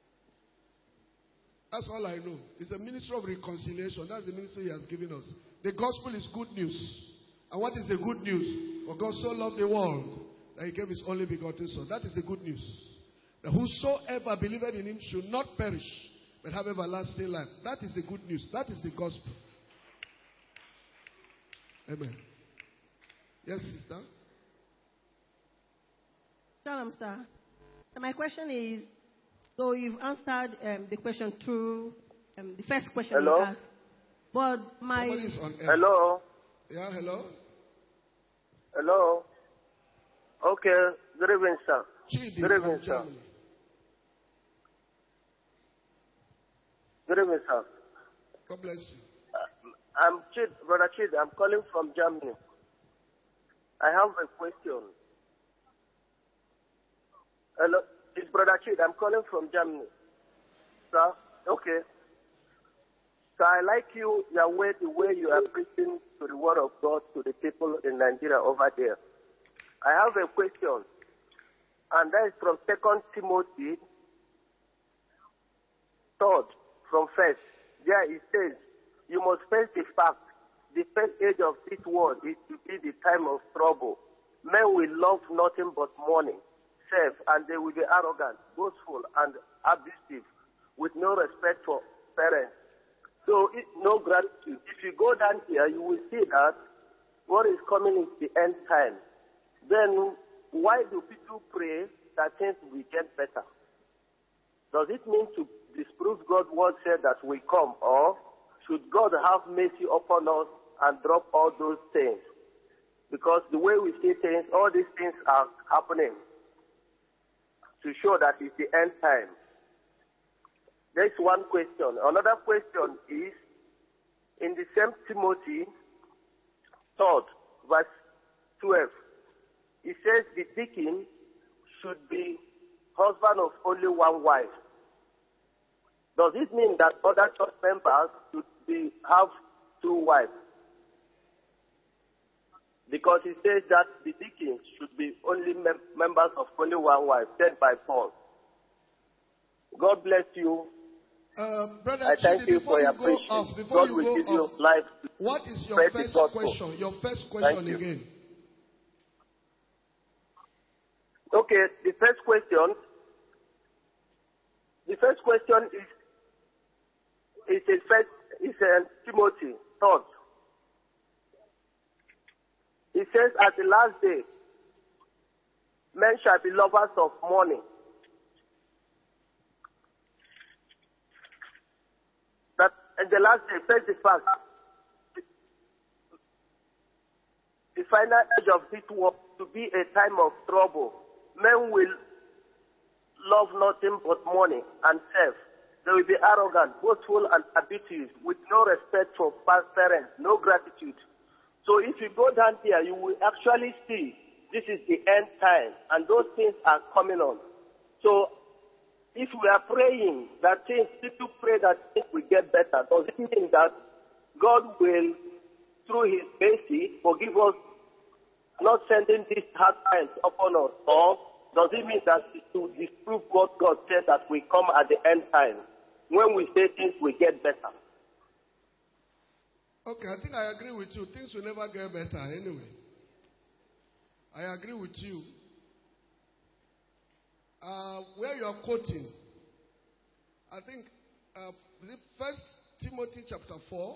That's all I know. It's a ministry of reconciliation. That's the ministry he has given us. The gospel is good news. And what is the good news? For God so loved the world that he gave his only begotten Son. That is the good news. That whosoever believeth in him should not perish, but have everlasting life. That is the good news. That is the gospel. Amen. Yes, sister? Shalom, sir. So my question is, so you've answered the question through the first question you asked. But my... Somebody's on air. Hello? Yeah, hello? Hello? Okay. Good evening, sir. Chidi Good evening, sir. Germany. Good evening, sir. God bless you. I'm Brother Chid. I'm calling from Germany. I have a question. Hello? It's Brother Chid. I'm calling from Germany. Sir? Okay. So I like the way you are preaching to the word of God to the people in Nigeria over there. I have a question. And that is from 2 Timothy 3, from 1st. There it says, you must face the fact, the first age of this world is to be the time of trouble. Men will love nothing but money, self, and they will be arrogant, boastful, and abusive, with no respect for parents. So, no gratitude. If you go down here, you will see that what is coming is the end time. Then, why do people pray that things will get better? Does it mean to disprove God's word said that we come, or should God have mercy upon us and drop all those things? Because the way we see things, all these things are happening to show that it's the end time. There's one question. Another question is, in the same Timothy 3, verse 12, it says the deacon should be husband of only one wife. Does it mean that other church members should have two wives? Because it says that the deacons should be only members of only one wife, said by Paul. God bless you. Brother I thank you for your patience. God will give you life. What is your first question? Your first question again. Okay, the first question is Timothy 3. It says, at the last day, men shall be lovers of money. That in the last day, says the fact, the final age of this world to be a time of trouble. Men will love nothing but money and self. They will be arrogant, boastful, and abusive, with no respect for past parents, no gratitude. So if you go down here, you will actually see this is the end time, and those things are coming on. So if we are praying that people pray that things will get better, does it mean that God will, through His mercy, forgive us not sending these hard times upon us? Or does it mean that to disprove what God said that we come at the end time, when we say things will get better? Okay, I think I agree with you. Things will never get better anyway. I agree with you. Where you are quoting, I think, is it 1 Timothy chapter 4?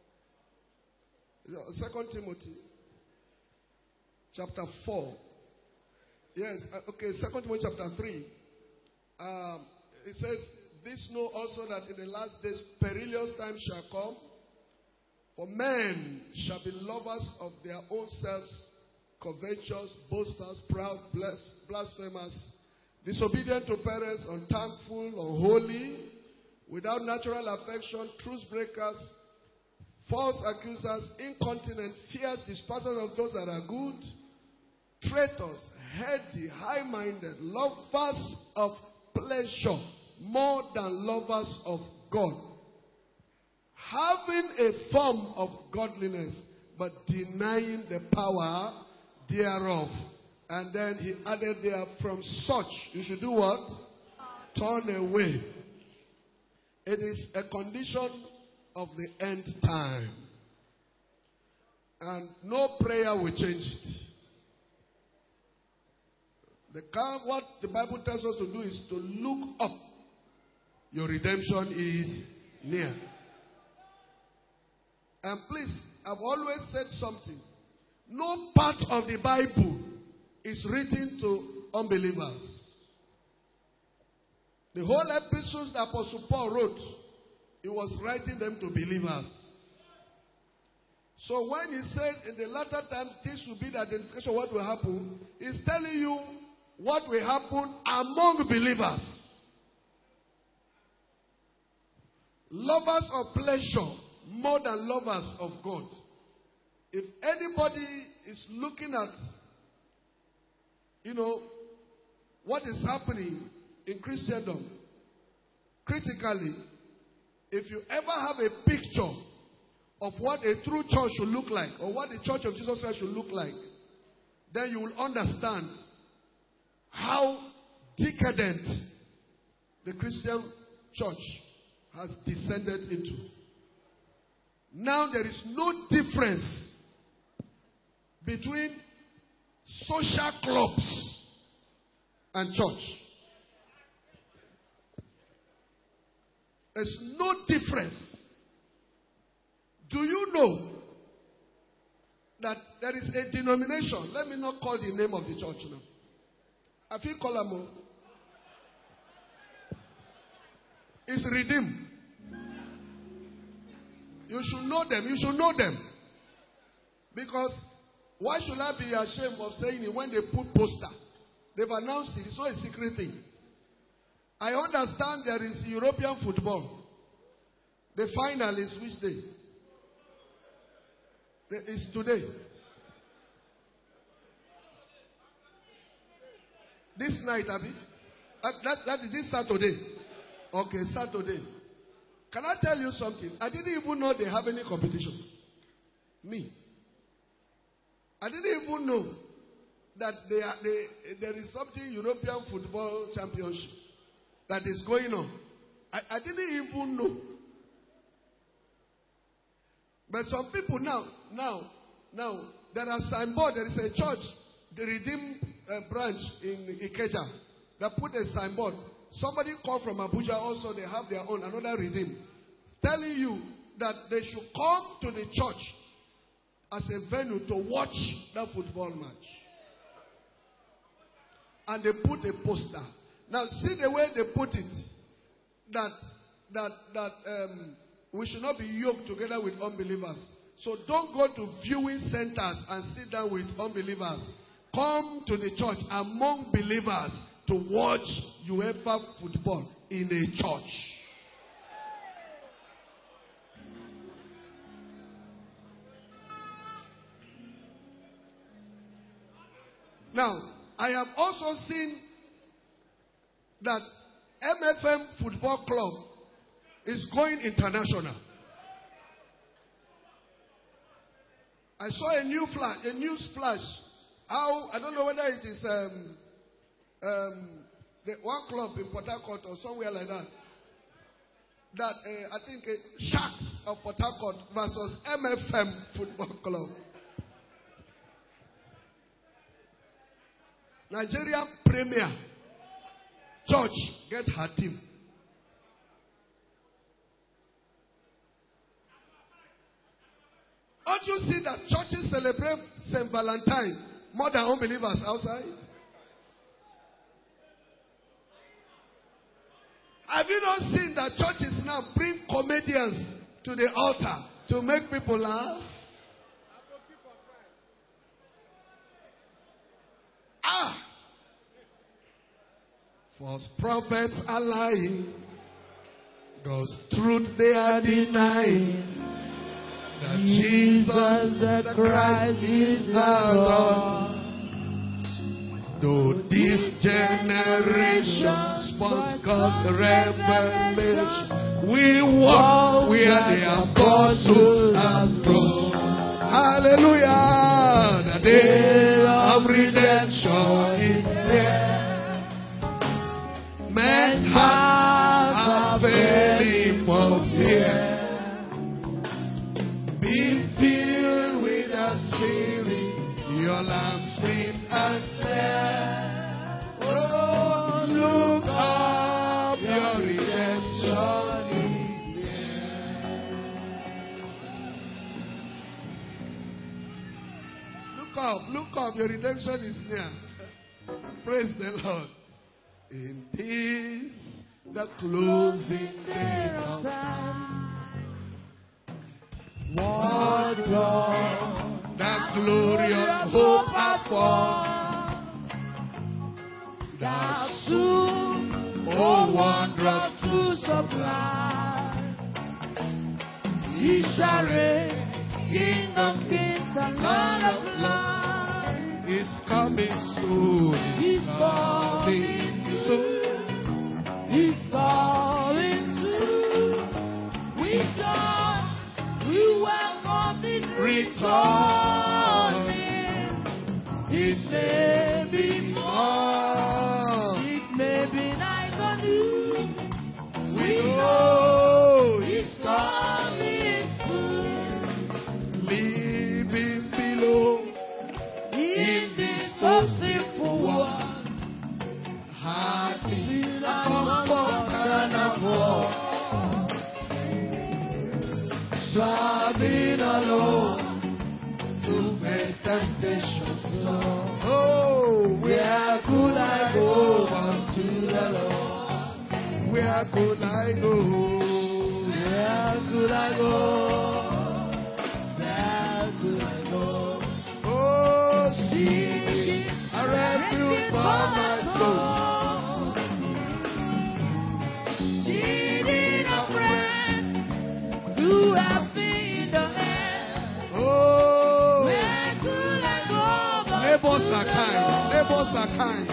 Is it 2 Timothy chapter 4? Yes, okay, 2 Timothy chapter 3. It says, this know also that in the last days perilous times shall come, for men shall be lovers of their own selves, covetous, boasters, proud, blasphemers, disobedient to parents, unthankful, unholy, without natural affection, truce breakers, false accusers, incontinent, fierce, despisers of those that are good, traitors, heady, high-minded, lovers of pleasure more than lovers of God, having a form of godliness, but denying the power thereof. And then he added there, from such, you should do what? Turn away. It is a condition of the end time. And no prayer will change it. What the Bible tells us to do is to look up. Your redemption is near. And please, I've always said something. No part of the Bible is written to unbelievers. The whole epistles that Apostle Paul wrote, he was writing them to believers. So when he said in the latter times this will be the identification of what will happen, he's telling you what will happen among believers. Lovers of pleasure more than lovers of God. If anybody is looking at, what is happening in Christendom, critically, if you ever have a picture of what a true church should look like, or what the Church of Jesus Christ should look like, then you will understand how decadent the Christian church has descended into. Now there is no difference between social clubs and church. There's no difference. Do you know that there is a denomination? Let me not call the name of the church now. I feel Colamo. It's redeemed. You should know them. You should know them. Because why should I be ashamed of saying it when they put poster? They've announced it. It's not a secret thing. I understand there is European football. The final is which day? It's today. This night, Abby? That is this Saturday. Okay, Saturday. Can I tell you something? I didn't even know they have any competition. Me. I didn't even know that there is something European Football Championship that is going on. I didn't even know. But some people now, there are signboard. There is a church, the Redeemed branch in Ikeja, that put a signboard. Somebody called from Abuja also, they have their own, another Redeemed, telling you that they should come to the church as a venue to watch that football match. And they put a poster. Now see the way they put it, that we should not be yoked together with unbelievers. So don't go to viewing centers and sit down with unbelievers. Come to the church among believers to watch UEFA football in a church. Now, I have also seen that MFM Football Club is going international. I saw a news flash. How, I don't know whether it is the one club in Port Harcourt or somewhere like that. That I think Sharks of Port Harcourt versus MFM Football Club. Nigerian Premier Church get her team. Don't you see that churches celebrate St. Valentine more than unbelievers outside? Have you not seen that churches now bring comedians to the altar to make people laugh? False prophets are lying. God's truth they are denying. That Jesus the Christ is the Lord. Though this generation spoils God's revelation, we walk where the apostles have gone. Hallelujah! The day of redemption is there. Men's hearts are failing for fear. Be filled with the Spirit, your lamps clean and clear. Oh, look up, your redemption is near. Look up, your redemption is near. Praise the Lord. In this, the closing day of time, what God, that glorious hope upon, that soon, oh wondrous to sublime, He shall reign, King of kings and Lord of lords, is coming soon, He's coming. He's calling soon. We joy, we welcome His returning. It may be more, it may be night or noon. We know He's coming soon. Living below in this sinful world. Striving alone to face temptation. So, oh, where could I go? Where could I go? Where could I go? Where could I go? Oh, seek a refuge for my soul. Needing a friend to help me in the hand. Oh, Where could I go? Neighbors are kind. Neighbors are kind.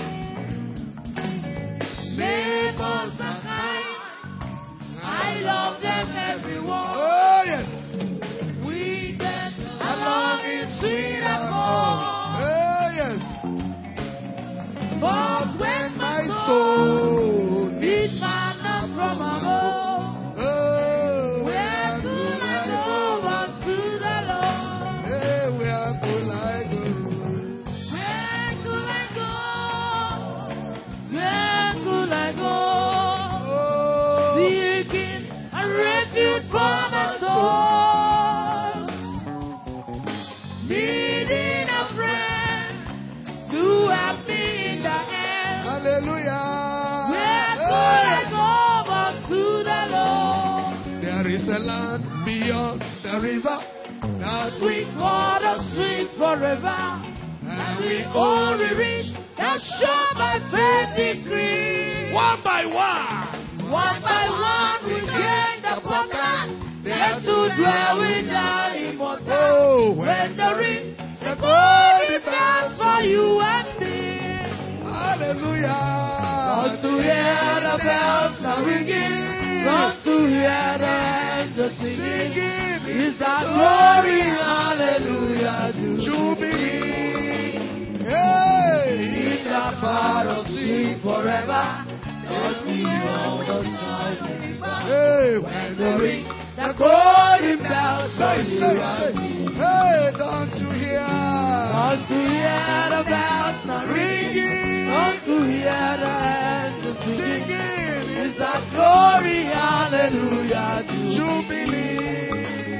Neighbors are kind. I love them everyone. Oh, yes. We get along in sweet accord. Oh, yes. But when my soul needs manna from above, oh, where could I go but to the Lord? Hey, where could I go? Where could I go? Where could I go? Oh, Seeking a refuge for my soul. Needing a friend to help me in the end. hallelujah. Where could I go but to the Lord? There is a land beyond the river that We call the sweet forever, and we only reach the shore by faith decree. one by one. One by one we gain the program, there to dwell with the immortal. Oh, When the ring, the golden bells for you and me. hallelujah. Run to hear the bells are ringing, run to hear the angels singing. Is that glory, hallelujah, Jubilee. Hey, in the far of sea forever. Let me on the side. hey, When the ring, the golden bells are say, you and me. hey, don't you hear? Don't to hear the bells are ringing, don't to hear the angels singing. Is that glory, hallelujah, Jubilee.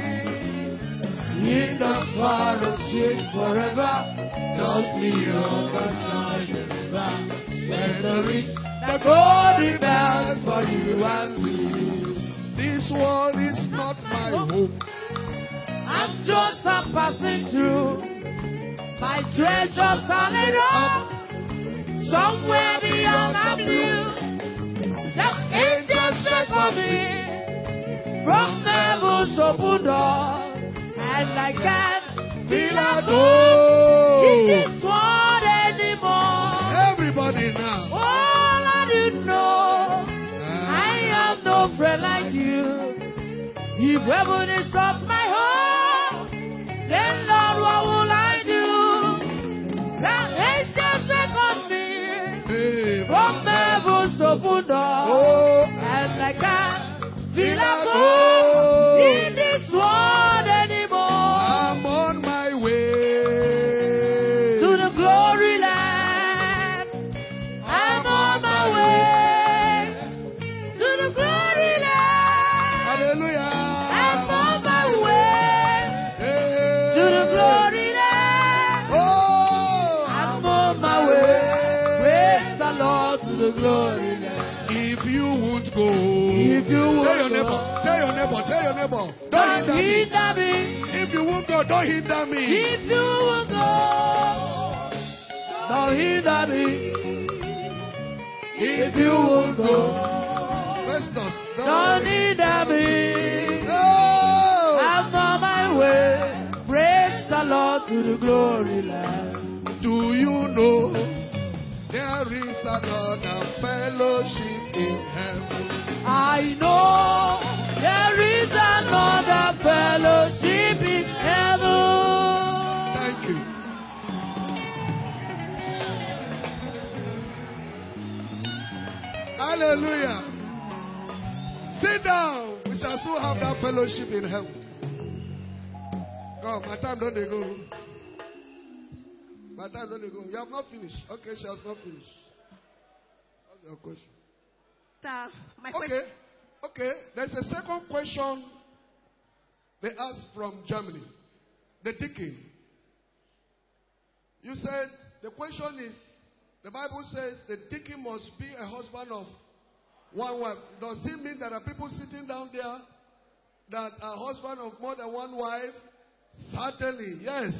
in the far of sea forever. Don't me on the side of the river. When the ring, the golden bells for you and me. This world is not my home. I'm just a passing through. My treasures are laid up somewhere beyond the blue. The angels wait for me from heaven's open door, and I can't feel a Oh, in this world anymore. everybody now. All I do know, I have no friend like you. If heaven is not my home, then Lord, what will I do? The angels beckon me Hey, from heaven's open door, oh, and I can't feel a oh, home in this world anymore. I'm on my way To the glory land, I'm on my way. To the glory land, hallelujah. I'm on my way. Hey, To the glory land, oh, I'm on my way. Praise the Lord to the glory land. if you would go, If you would tell your go, neighbor, tell your neighbor, tell your neighbor, don't don't hinder me. hinder me. If you won't go, don't hinder me. If you will go, don't hinder me. If you will go, Festus, don't hinder me. No. I'm on my way. Praise the Lord to the glory land. Do you know there is another fellowship in heaven? I know there is another fellowship in heaven. Thank you. Hallelujah. Sit down. We shall soon have that fellowship in heaven. Come, my time don't they go. My time don't they go. You have not finished. Okay, she has not finished. What's your question? Okay. There's a second question they asked from Germany. The deacon. You said the question is, the Bible says the deacon must be a husband of one wife. Does it mean there are people sitting down there that are husband of more than one wife? Certainly, yes.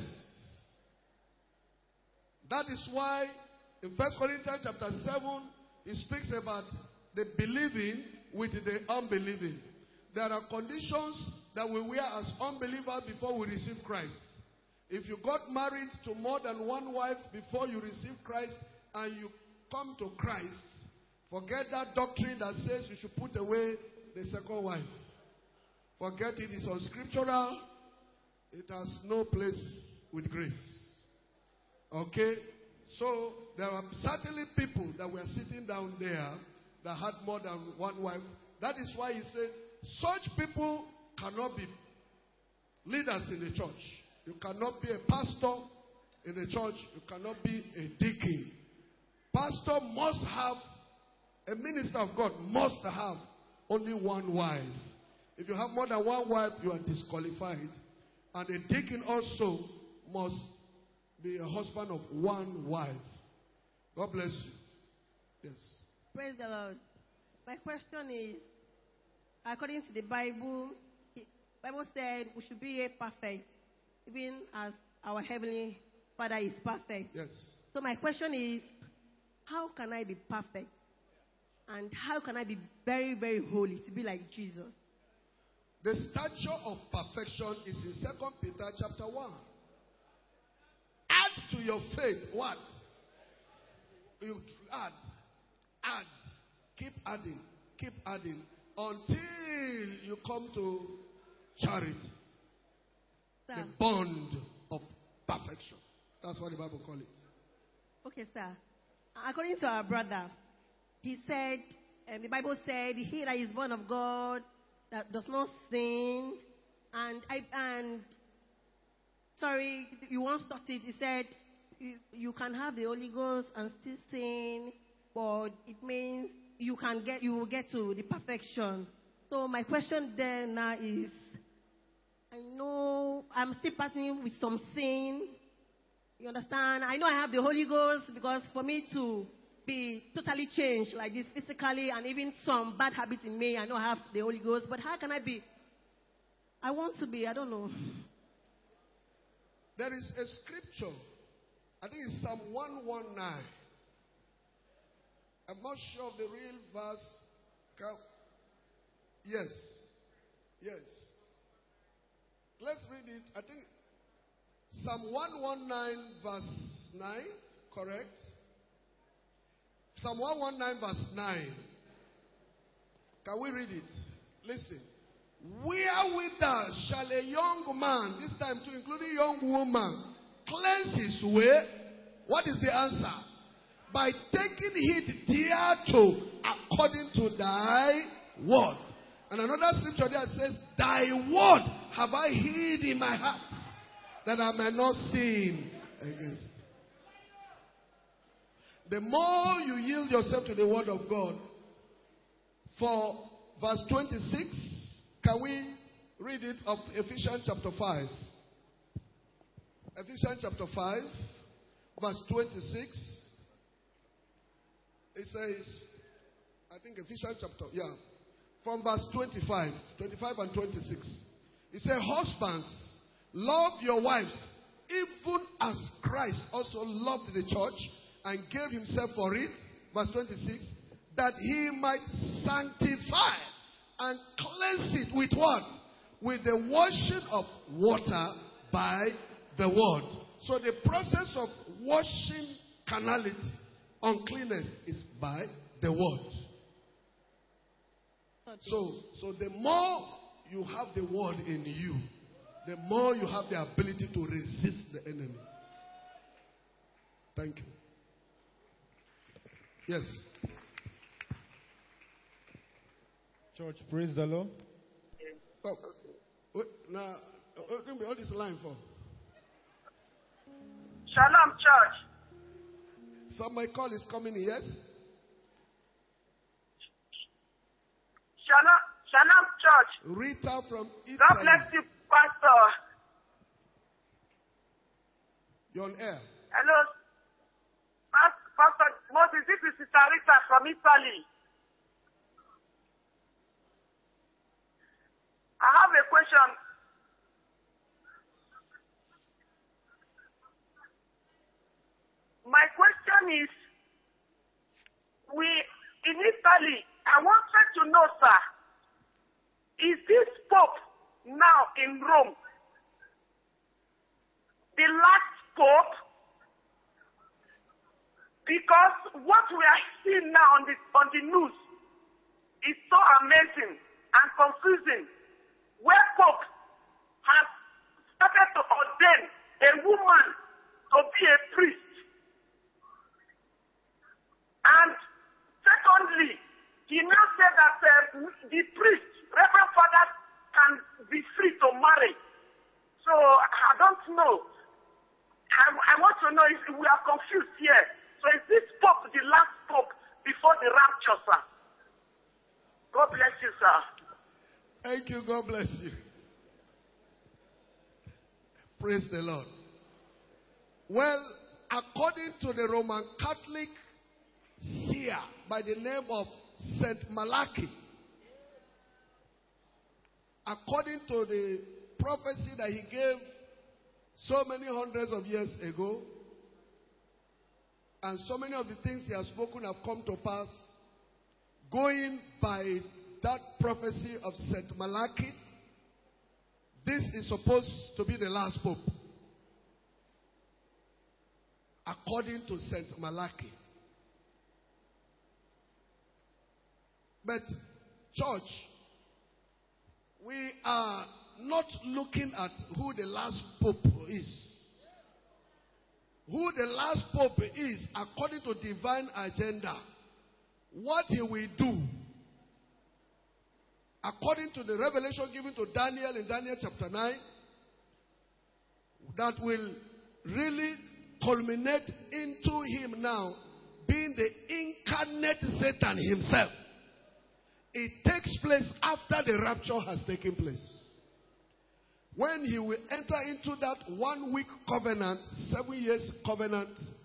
That is why in 1 Corinthians chapter 7, it speaks about the believing with the unbelieving. There are conditions that we wear as unbelievers before we receive Christ. If you got married to more than one wife before you receive Christ and you come to Christ, forget that doctrine that says you should put away the second wife. Forget it. It's unscriptural. It has no place with grace. Okay? So, there are certainly people that were sitting down there that had more than one wife. That is why he said, such people cannot be leaders in the church. You cannot be a pastor in the church. You cannot be a deacon. Pastor must have, a minister of God must have only one wife. If you have more than one wife, you are disqualified. And a deacon also must be a husband of one wife. God bless you. Yes. Praise the Lord. My question is, according to the Bible said we should be perfect, even as our Heavenly Father is perfect. Yes. So my question is, how can I be perfect? And how can I be very, very holy to be like Jesus? The stature of perfection is in 2 Peter chapter 1. Add to your faith what? You add. Keep adding until you come to charity. Sir. The bond of perfection. That's what the Bible calls it. Okay, sir. According to our brother, he said, the Bible said, he that is born of God, that does not sin, sorry, you once taught it, he said, you can have the Holy Ghost and still sin, but it means you will get to the perfection. So my question then now is, I know I'm still battling with some sin. You understand? I know I have the Holy Ghost, because for me to be totally changed like this physically and even some bad habits in me, I know I have the Holy Ghost. But how can I be? I want to be, I don't know. There is a scripture, I think it's Psalm 119. I'm not sure of the real verse. Yes. Let's read it. I think Psalm 119 verse 9, correct? Psalm 119 verse 9. Can we read it? Listen. Wherewith shall a young man, this time to include a young woman, cleanse his way? What is the answer? By taking heed thereto according to thy word. And another scripture there says, thy word have I hid in my heart, that I may not sin against. The more you yield yourself to the word of God, for verse 26, can we read it of Ephesians chapter 5? Ephesians chapter 5, verse 26. It says, I think Ephesians chapter, from verse 25 and 26. It says, husbands, love your wives, even as Christ also loved the church and gave himself for it. Verse 26. That he might sanctify and cleanse it with what? With the washing of water by the word. So the process of washing carnality, uncleanness, is by the word. So the more you have the word in you, the more you have the ability to resist the enemy. Thank you. Yes. Church, praise the Lord. Oh, now, all this line for? Shalom, church. My call is coming in, yes? Shalom, church. Rita from Italy. God bless you, Pastor. You're on air. Hello. Pastor Moses, this is Sister Rita from Italy. question. My question is, in Italy, I wanted to know, sir, is this Pope now in Rome the last Pope? Because what we are seeing now on the news is so amazing and confusing, where Pope has started to ordain a woman to be a priest. And secondly, he now said that the priest, Reverend Father, can be free to marry. So I don't know. I want to know if we are confused here. So is this Pope the last Pope before the rapture, sir? God bless you, sir. Thank you. God bless you. Praise the Lord. Well, according to the Roman Catholic seer by the name of Saint Malachy, according to the prophecy that he gave so many hundreds of years ago, and so many of the things he has spoken have come to pass, going by that prophecy of Saint Malachy, this is supposed to be the last Pope, according to Saint Malachy. But, church, we are not looking at who the last Pope is. Who the last Pope is, according to divine agenda, what he will do, according to the revelation given to Daniel in Daniel chapter 9, that will really culminate into him now being the incarnate Satan himself. It takes place after the rapture has taken place. When he will enter into that 1 week covenant, 7 years covenant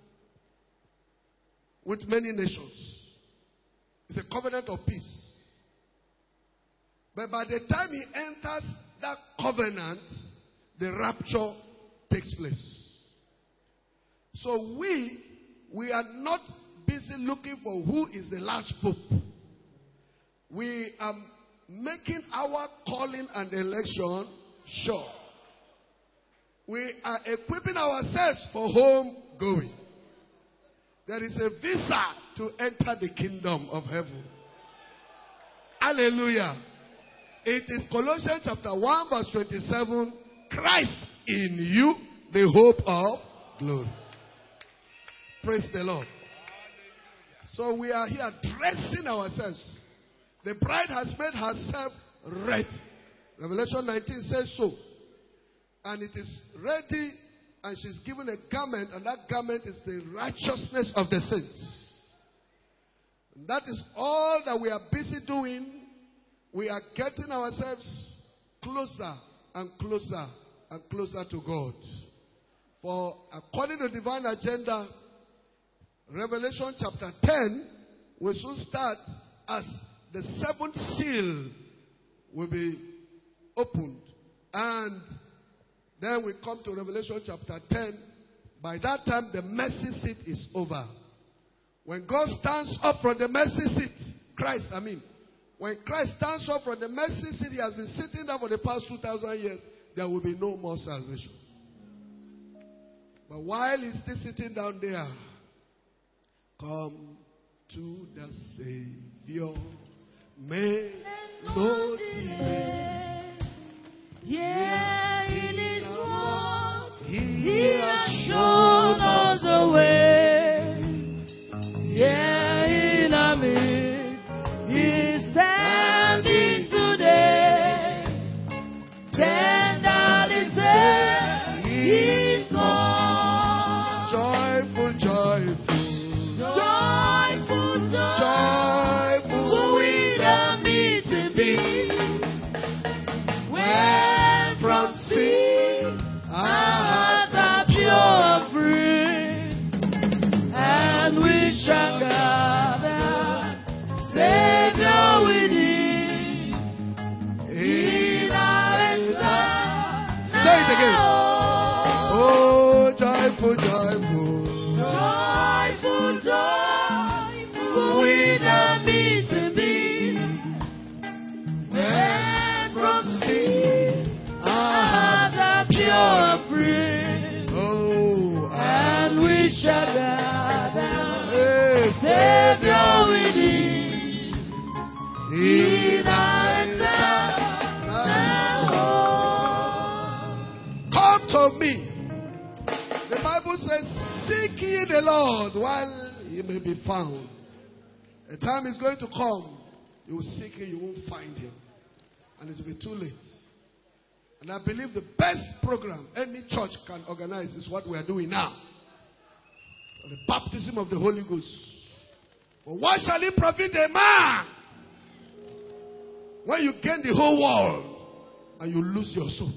with many nations. It's a covenant of peace. But by the time he enters that covenant, the rapture takes place. So we are not busy looking for who is the last Pope. We are making our calling and election sure. We are equipping ourselves for home going. There is a visa to enter the kingdom of heaven. Hallelujah. It is Colossians chapter 1 verse 27. Christ in you, the hope of glory. Praise the Lord. So we are here dressing ourselves. The bride has made herself ready. Revelation 19 says so. And it is ready, and she's given a garment, and that garment is the righteousness of the saints. And that is all that we are busy doing. We are getting ourselves closer and closer and closer to God. For according to divine agenda, Revelation chapter 10 will soon start as the seventh seal will be opened. And then we come to Revelation chapter 10. By that time, the mercy seat is over. When God stands up from the mercy seat, when Christ stands up from the mercy seat, he has been sitting there for the past 2,000 years, there will be no more salvation. But while he's still sitting down there, come to the Savior, melody. Yeah, in his word, he has shown us the way. Yeah, in our midst, he's standing today. Tenderly say, he comes. Joyful, joyful. Joyful, joyful. So we don't need to be. Savior within. He died. Come to me. The Bible says, seek ye the Lord while he may be found. A time is going to come. You will seek him, you won't find him. And it will be too late. And I believe the best program any church can organize is what we are doing now. The baptism of the Holy Ghost. But what shall it profit a man when you gain the whole world and you lose your soul?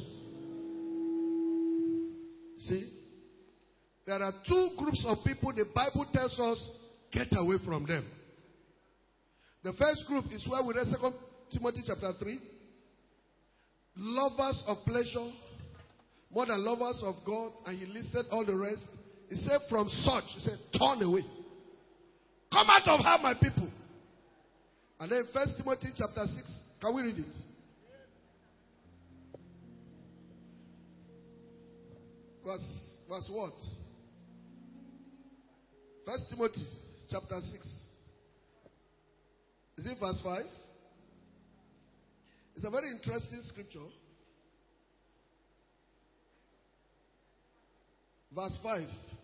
See? There are two groups of people the Bible tells us, get away from them. The first group is where we read 2 Timothy chapter 3. Lovers of pleasure more than lovers of God. And he listed all the rest. He said from such, he said turn away. Come out of her, my people. And then 1 Timothy chapter 6. Can we read it? Verse what? 1 Timothy chapter 6. Is it verse 5? It's a very interesting scripture. Verse 5.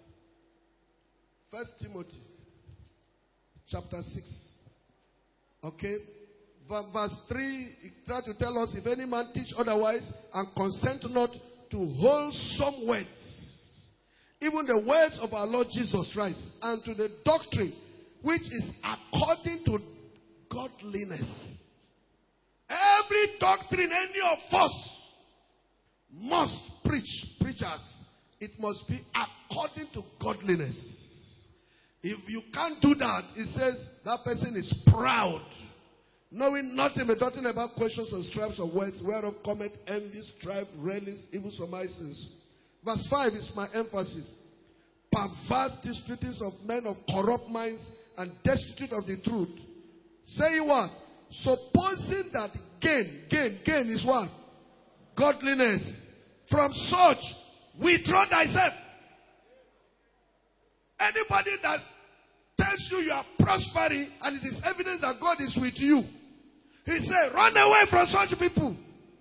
1 Timothy chapter 6. Okay. Verse 3, it tries to tell us, if any man teach otherwise and consent not to wholesome words, even the words of our Lord Jesus Christ, and to the doctrine which is according to godliness. Every doctrine any of us must preach, preachers. It must be according to godliness. If you can't do that, it says that person is proud, knowing nothing but nothing about questions and stripes of words, whereof cometh envy, strife, railings, evil surmises. Verse 5 is my emphasis. Perverse disputings of men of corrupt minds and destitute of the truth. Saying what? Supposing that gain is what? Godliness. From such, withdraw thyself. Anybody that tells you you are prospering and it is evidence that God is with you, he said, run away from such people.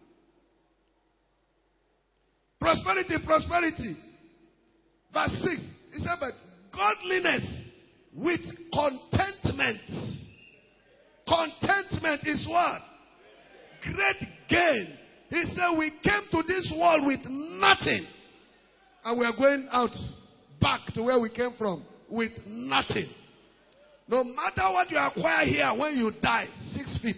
Prosperity. Verse 6. He said, but godliness with contentment. Contentment is what? Great gain. He said, we came to this world with nothing. And we are going out back to where we came from with nothing. No matter what you acquire here, when you die, 6 feet.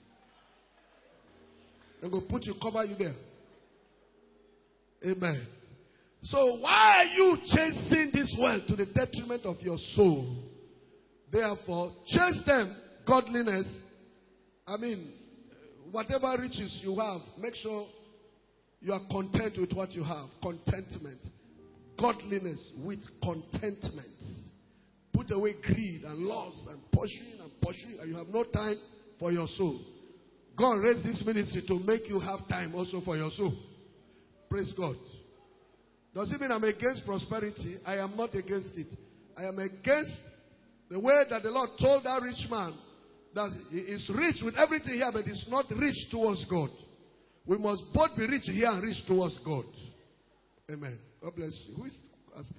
They will cover you there. Amen. So why are you chasing this world to the detriment of your soul? Therefore, chase them, godliness. I mean, whatever riches you have, make sure you are content with what you have. Contentment. Godliness with contentment. Put away greed and loss and pursuing, and you have no time for your soul. God raised this ministry to make you have time also for your soul. Praise God. Does it mean I'm against prosperity? I am not against it. I am against the way that the Lord told that rich man that he is rich with everything here, but he's not rich towards God. We must both be rich here and rich towards God. Amen. God bless you. Who is asking?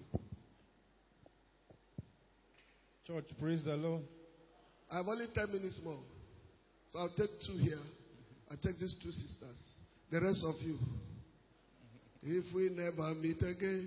Church, praise the Lord. I have only 10 minutes more. So I'll take 2 here. I'll take these 2 sisters. The rest of you. If we never meet again.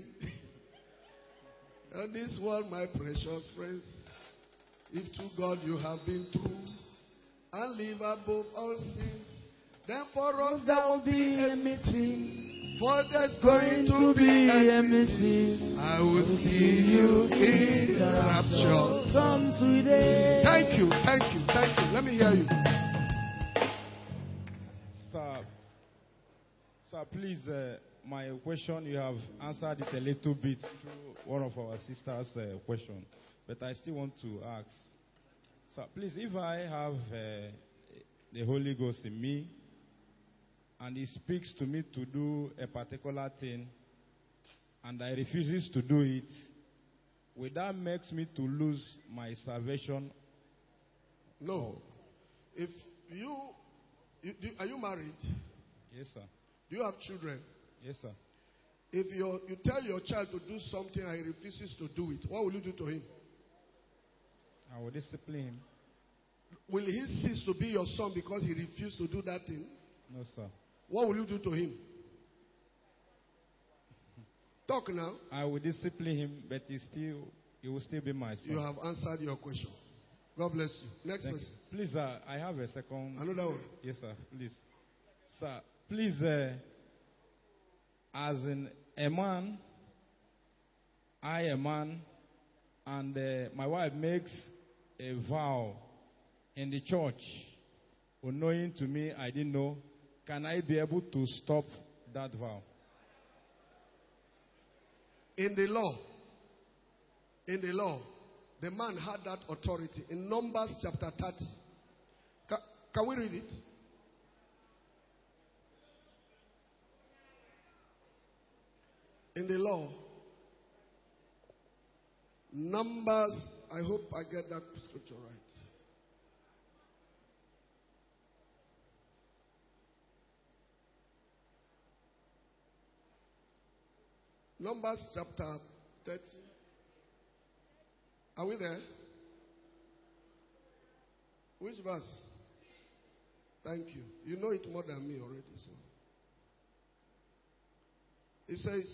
And this world, my precious friends. If to God you have been true and live above all sins, then for us there will be a meeting. For there's going to be a meeting. I will see you in the rapture. Thank you. Let me hear you. Sir, please, my question, you have answered it a little bit through one of our sisters' question. But I still want to ask. So please, if I have the Holy Ghost in me, and He speaks to me to do a particular thing, and I refuses to do it, will that make me to lose my salvation No. If are you married? Yes, sir. Do you have children? Yes, sir. If you tell your child to do something and he refuses to do it, what will you do to him? I will discipline him. Will he cease to be your son because he refused to do that thing? No, sir. What will you do to him? Talk now. I will discipline him, but he will still be my son. You have answered your question. God bless you. Next person. Please, sir, I have a second. Another one. Yes, sir. Please. Sir, please, as in a man, and my wife makes a vow in the church, unknowing to me, I didn't know. Can I be able to stop that vow? In the law, the man had that authority. In Numbers chapter 30. Can we read it? In the law, Numbers, I hope I get that scripture right. Numbers chapter 30. Are we there? Which verse? Thank you. You know it more than me already. So. It says,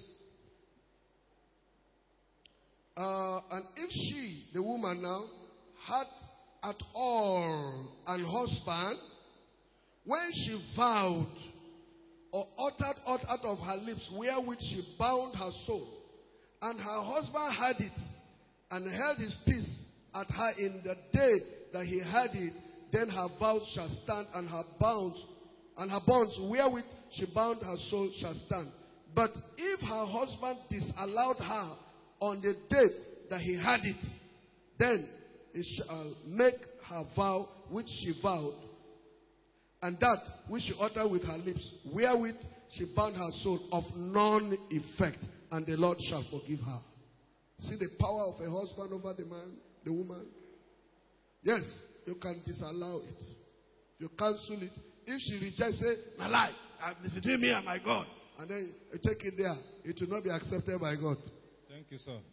and if she, the woman now, had at all an husband, when she vowed or uttered out of her lips wherewith she bound her soul, and her husband had it, and held his peace at her in the day that he had it, then her vows shall stand, and her bonds wherewith she bound her soul shall stand. But if her husband disallowed her on the day that he had it, then he shall make her vow which she vowed, and that which she uttered with her lips, wherewith she bound her soul, of none effect, and the Lord shall forgive her. See the power of a husband over the man, the woman? Yes, you can disallow it. You cancel it. If she rejects, say, my life, it's between me and my God. And then you take it there. It will not be accepted by God. Thank you, sir.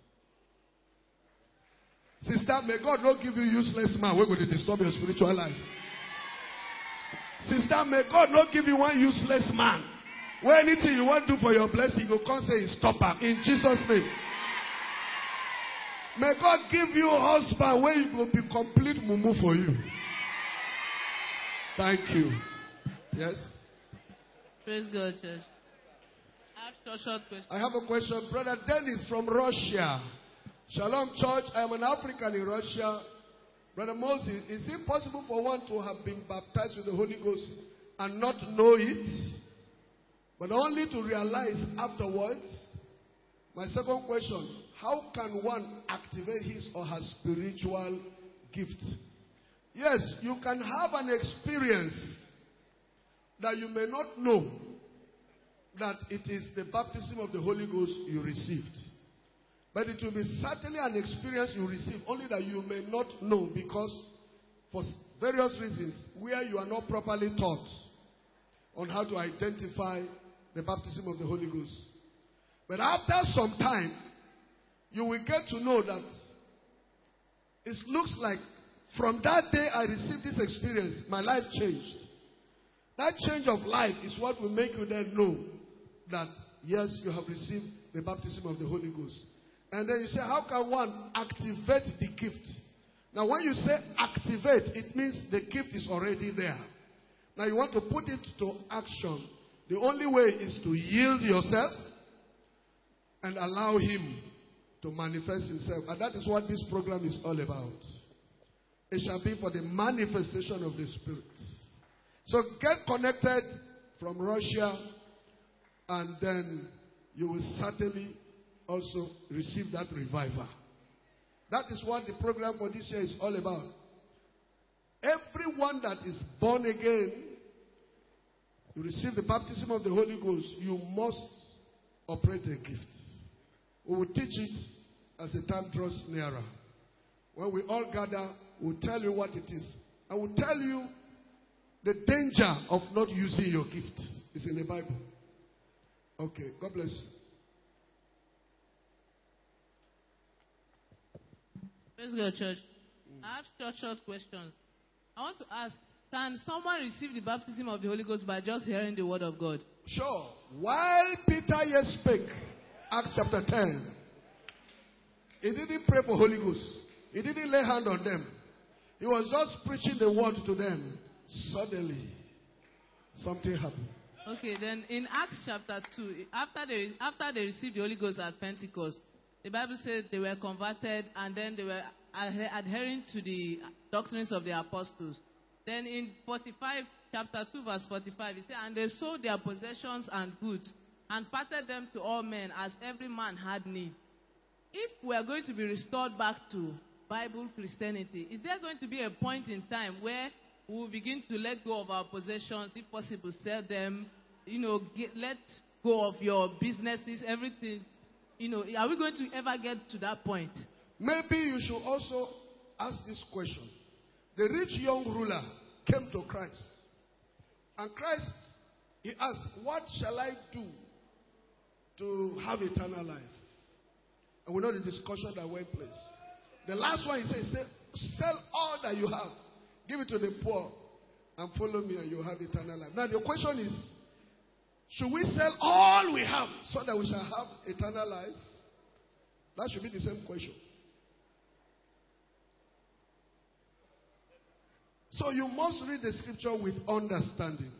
Sister, may God not give you useless man. We're going to disturb your spiritual life. Sister, may God not give you one useless man. When anything you want to do for your blessing, you can't say stop her. In Jesus' name. May God give you a husband where he will be complete mumu for you. Thank you. Yes? Praise God, church. I have a short question. I have a question. Brother Dennis from Russia. Shalom, church. I am an African in Russia. Brother Moses, is it possible for one to have been baptized with the Holy Ghost and not know it, but only to realize afterwards? My second question, how can one activate his or her spiritual gift? Yes, you can have an experience that you may not know that it is the baptism of the Holy Ghost you received. But it will be certainly an experience you receive, only that you may not know, because for various reasons where you are not properly taught on how to identify the baptism of the Holy Ghost. But after some time, you will get to know that it looks like from that day I received this experience, my life changed. That change of life is what will make you then know that, yes, you have received the baptism of the Holy Ghost. And then you say, how can one activate the gift? Now, when you say activate, it means the gift is already there. Now, you want to put it to action. The only way is to yield yourself and allow Him to manifest Himself. And that is what this program is all about. It shall be for the manifestation of the Spirit. So get connected from Russia, and then you will certainly also receive that revival. That is what the program for this year is all about. Everyone that is born again, you receive the baptism of the Holy Ghost, you must operate a gift. We will teach it as the time draws nearer. When we all gather, we'll tell you what it is. I will tell you the danger of not using your gift. It's in the Bible. Okay, God bless you. Praise God, church. I have short questions. I want to ask, can someone receive the baptism of the Holy Ghost by just hearing the word of God? Sure. While Peter yet spake, Acts chapter 10, he didn't pray for Holy Ghost. He didn't lay hand on them. He was just preaching the word to them. Suddenly, something happened. Okay, then in Acts chapter 2, after they received the Holy Ghost at Pentecost, the Bible said they were converted and then they were adhering to the doctrines of the apostles. Then in chapter 2, verse 45, it said, and they sold their possessions and goods and parted them to all men as every man had need. If we are going to be restored back to Bible Christianity, is there going to be a point in time where we will begin to let go of our possessions, if possible, sell them, let go of your businesses, everything? Are we going to ever get to that point? Maybe you should also ask this question. The rich young ruler came to Christ. And Christ, he asked, what shall I do to have eternal life? And we know the discussion that went place. The last one he said, sell all that you have. Give it to the poor and follow me and you'll have eternal life. Now the question is, should we sell all we have so that we shall have eternal life? That should be the same question. So you must read the scripture with understanding.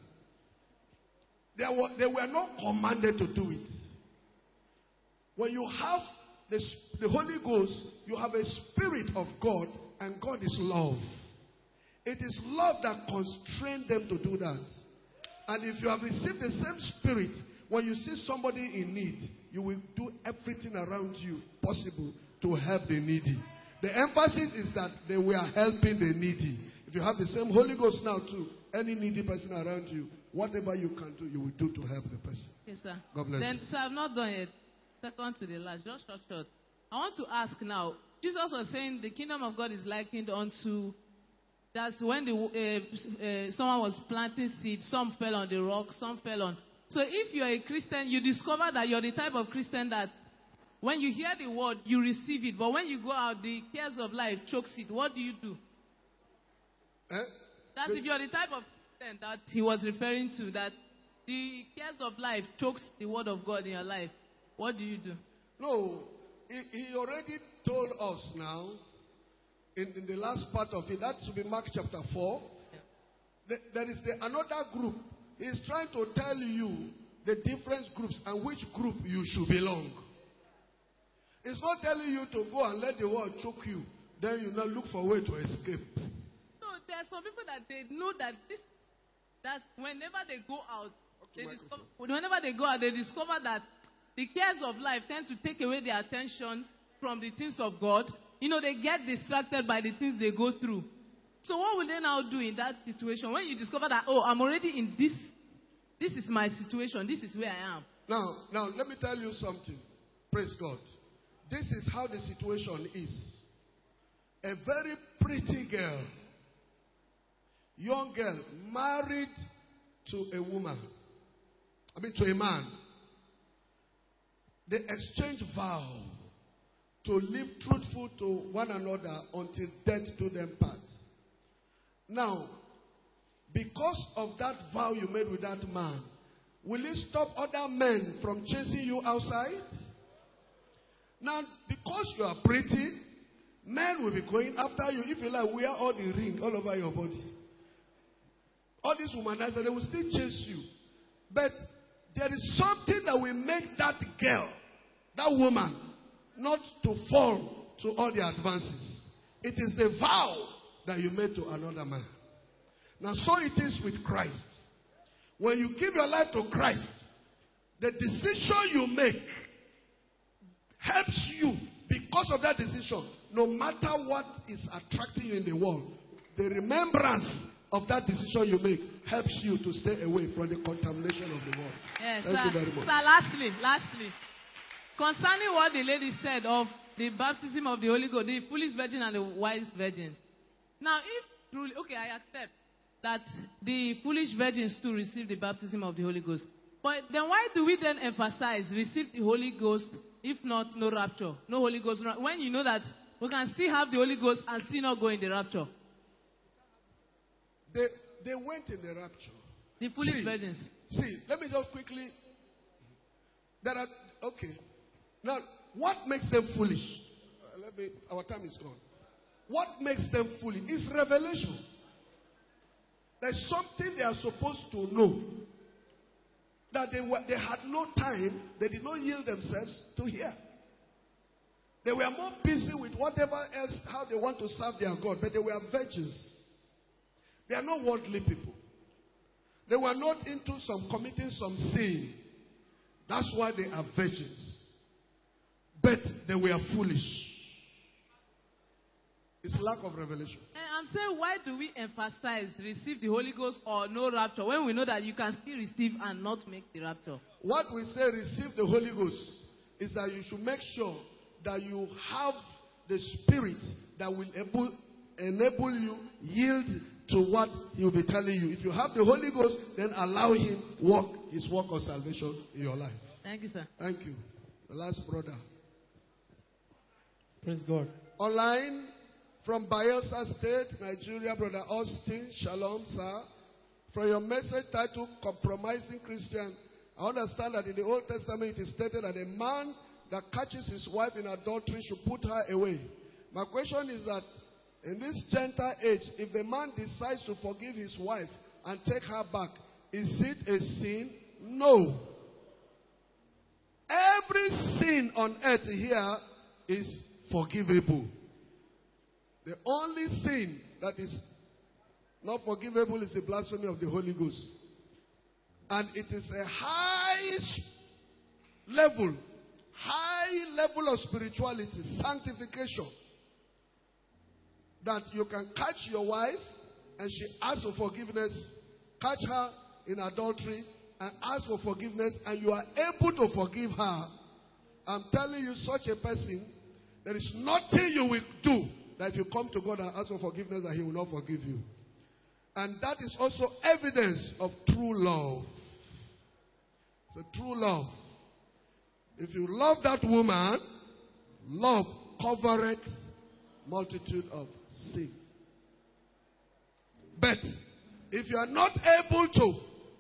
They were not commanded to do it. When you have the Holy Ghost, you have a spirit of God, and God is love. It is love that constrains them to do that. And if you have received the same spirit, when you see somebody in need, you will do everything around you possible to help the needy. The emphasis is that they were helping the needy. If you have the same Holy Ghost now too, any needy person around you, whatever you can do, you will do to help the person. Yes, sir. God bless you. So I've not done it. Second to the last, just short. I want to ask now, Jesus was saying the kingdom of God is likened unto, that's when someone was planting seeds, some fell on the rock, some fell on. So if you're a Christian, you discover that you're the type of Christian that when you hear the word, you receive it. But when you go out, the cares of life chokes it. What do you do? That's if you're the type of Christian that he was referring to, that the cares of life chokes the word of God in your life. What do you do? No, he already told us now, in the last part of it, that should be Mark chapter 4. Yeah. There is another group. He's trying to tell you the different groups and which group you should belong. It's not telling you to go and let the world choke you. Then you now look for a way to escape. No, there are some people that they know that's whenever they go out, they discover that the cares of life tend to take away their attention from the things of God. They get distracted by the things they go through. So what will they now do in that situation? When you discover that, I'm already in this. This is my situation. This is where I am. Now, let me tell you something. Praise God. This is how the situation is. A very pretty girl, young girl, married to a man. They exchange vow to live truthful to one another until death do them part. Now, because of that vow you made with that man, will it stop other men from chasing you outside? Now, because you are pretty, men will be going after you. If you like, wear all the ring all over your body. All these womanizers, they will still chase you. But there is something that will make that girl, that woman, not to fall to all the advances. It is the vow that you made to another man. Now, so it is with Christ. When you give your life to Christ, the decision you make helps you because of that decision. No matter what is attracting you in the world, the remembrance of that decision you make helps you to stay away from the contamination of the world. Yes, Thank you very much. Sir, lastly, concerning what the lady said of the baptism of the Holy Ghost, the foolish virgin and the wise virgins. Now, if truly, okay, I accept that the foolish virgins too received the baptism of the Holy Ghost. But then why do we then emphasize receive the Holy Ghost, if not no rapture, no Holy Ghost, when you know that we can still have the Holy Ghost and still not go in the rapture? They went in the rapture. The foolish virgins. See, let me just quickly. Okay. Now, what makes them foolish? Our time is gone. What makes them foolish is revelation. There's something they are supposed to know that they had no time, they did not yield themselves to hear. They were more busy with whatever else, how they want to serve their God, but they were virgins. They are not worldly people. They were not into committing some sin. That's why they are virgins. But they were foolish. It's lack of revelation. And I'm saying, why do we emphasize receive the Holy Ghost or no rapture when we know that you can still receive and not make the rapture? What we say receive the Holy Ghost is that you should make sure that you have the Spirit that will enable you yield to what He will be telling you. If you have the Holy Ghost, then allow Him work His work of salvation in your life. Thank you, sir. Thank you. The last brother. Praise God. Online from Bayelsa State, Nigeria, Brother Austin. Shalom, sir. From your message titled Compromising Christian, I understand that in the Old Testament it is stated that a man that catches his wife in adultery should put her away. My question is that in this Gentile age, if the man decides to forgive his wife and take her back, is it a sin? No. Every sin on earth here is forgivable. The only sin that is not forgivable is the blasphemy of the Holy Ghost. And it is a high level of spirituality, sanctification, that you can catch your wife and she asks for forgiveness, catch her in adultery and ask for forgiveness, and you are able to forgive her. I'm telling you, such a person, there is nothing you will do that if you come to God and ask for forgiveness that He will not forgive you. And that is also evidence of true love. It's a true love. If you love that woman, love covereth multitude of sin. But if you are not able to,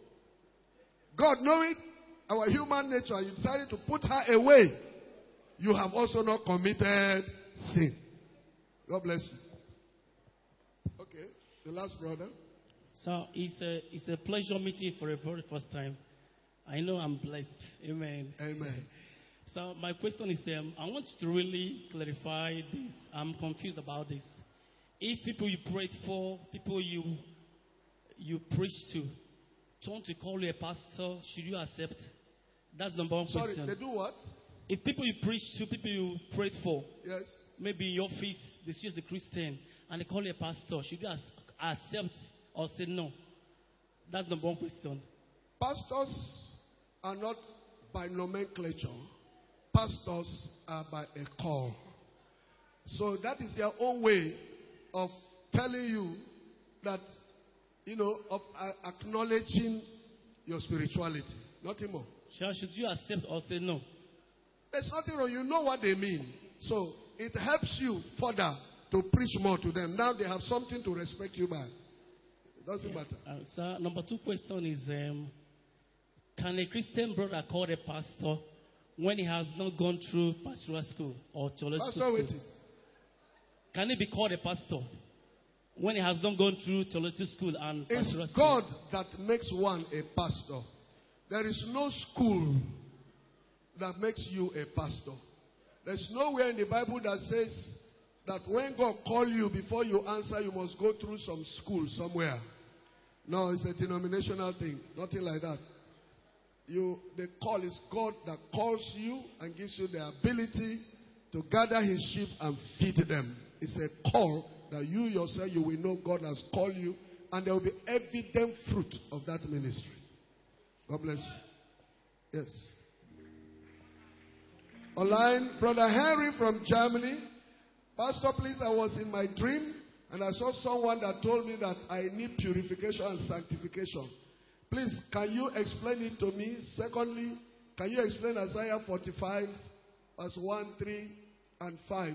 God knowing our human nature, and you decided to put her away, you have also not committed sin. God bless you. Okay, the last brother. So it's a pleasure meeting you for the very first time. I know I'm blessed. Amen. Amen. So my question is, I want you to really clarify this. I'm confused about this. If people you prayed for, people you preach to, turn to call you a pastor, should you accept? That's number one question. Sorry, they do what? If people you preach to, people you prayed for, yes, maybe in your office, they see you as a Christian, and they call you a pastor, should you accept or say no? That's number one question. Pastors are not by nomenclature. Pastors are by a call. So that is their own way of telling you that, of acknowledging your spirituality. Nothing more. Should you accept or say no? There's nothing wrong. You know what they mean. So it helps you further to preach more to them. Now they have something to respect you by. It doesn't matter. Sir, number two question is, can a Christian brother call a pastor when he has not gone through pastoral school or theological school? Waiting. Can he be called a pastor when he has not gone through theological school and pastoral school? It's God that makes one a pastor. There is no school that makes you a pastor. There's nowhere in the Bible that says that when God calls you, before you answer, you must go through some school somewhere. No, it's a denominational thing. Nothing like that. The call is God that calls you and gives you the ability to gather His sheep and feed them. It's a call that you yourself, you will know God has called you, and there will be evident fruit of that ministry. God bless you. Yes. Online, Brother Henry from Germany. Pastor, please, I was in my dream And I saw someone that told me that I need purification and sanctification. Please, can you explain it to me? Secondly, can you explain Isaiah 45, verse 1, 3, and 5?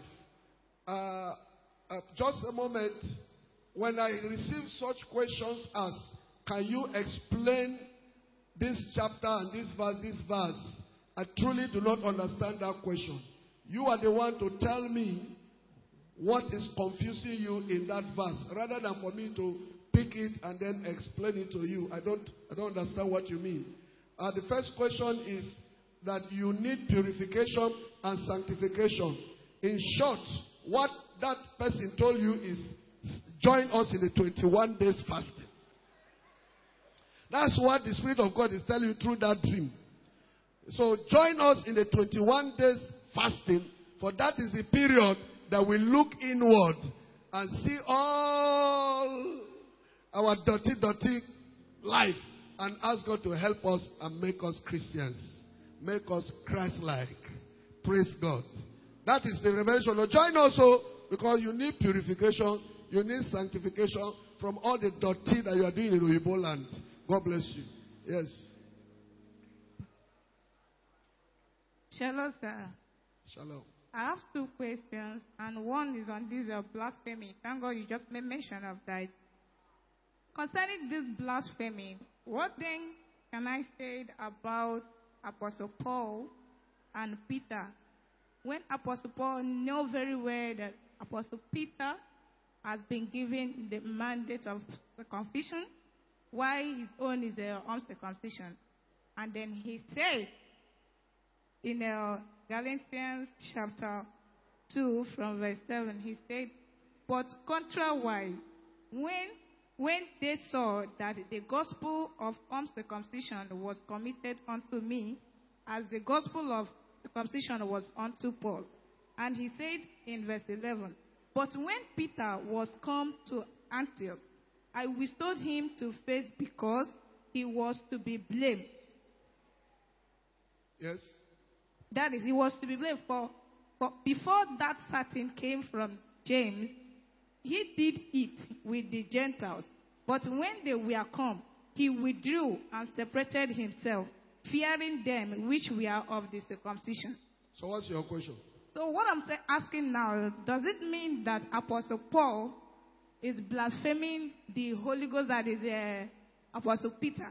Just a moment. When I receive such questions as, can you explain this chapter and this verse, I truly do not understand that question. You are the one to tell me what is confusing you in that verse, rather than for me to pick it and then explain it to you. I don't understand what you mean. The first question is that you need purification and sanctification. In short, what that person told you is, join us in the 21 days fasting. That's what the Spirit of God is telling you through that dream. So join us in the 21 days fasting, for that is the period that we look inward and see all our dirty life and ask God to help us and make us Christians. Make us Christ-like. Praise God. That is the revelation. Now join also, because you need purification, you need sanctification from all the dirty that you are doing in Uibo land. God bless you. Yes. Shalom, sir. Shalom. I have two questions, and one is on this blasphemy. Thank God you just made mention of that. Concerning this blasphemy, what then can I say about Apostle Paul and Peter? When Apostle Paul knew very well that Apostle Peter has been given the mandate of circumcision, while his own is uncircumcision. And then he said in Galatians chapter 2 from verse 7, he said, but contrariwise, when they saw that the gospel of uncircumcision was committed unto me, as the gospel of circumcision was unto Paul. And he said in verse 11, but when Peter was come to Antioch, I withstood him to face because he was to be blamed. Yes. That is, he was to be blamed for before that certain came from James, he did it with the Gentiles. But when they were come, he withdrew and separated himself, fearing them which were of the circumcision. So what's your question? So what I'm asking now, does it mean that Apostle Paul is blaspheming the Holy Ghost that is Apostle Peter?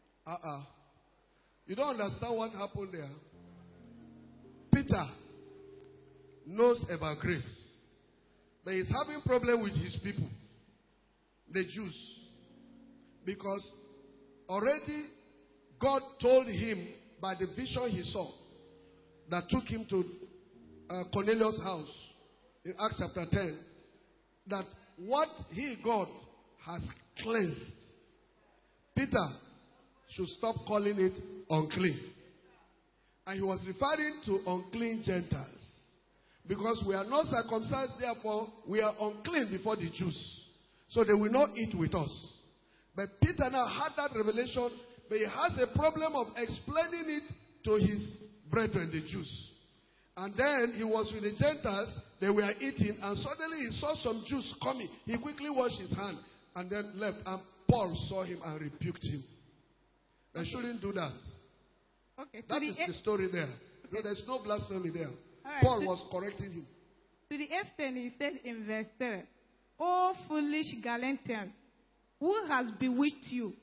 You don't understand what happened there. Peter knows about grace, but he's having problem with his people, the Jews, because already God told him by the vision he saw that took him to Cornelius' house in Acts chapter 10, that what he, God, has cleansed, Peter should stop calling it unclean. And he was referring to unclean Gentiles. Because we are not circumcised, therefore we are unclean before the Jews. So they will not eat with us. But Peter now had that revelation, but he has a problem of explaining it to his brethren, the Jews. And then he was with the Gentiles, they were eating, and suddenly he saw some Jews coming. He quickly washed his hand and then left. And Paul saw him and rebuked him. They shouldn't do that. Okay, that is the story there. Okay. So there's no blasphemy there. Right, Paul was correcting him. To the extent he said in verse 3, O foolish Galatians, who has bewitched you?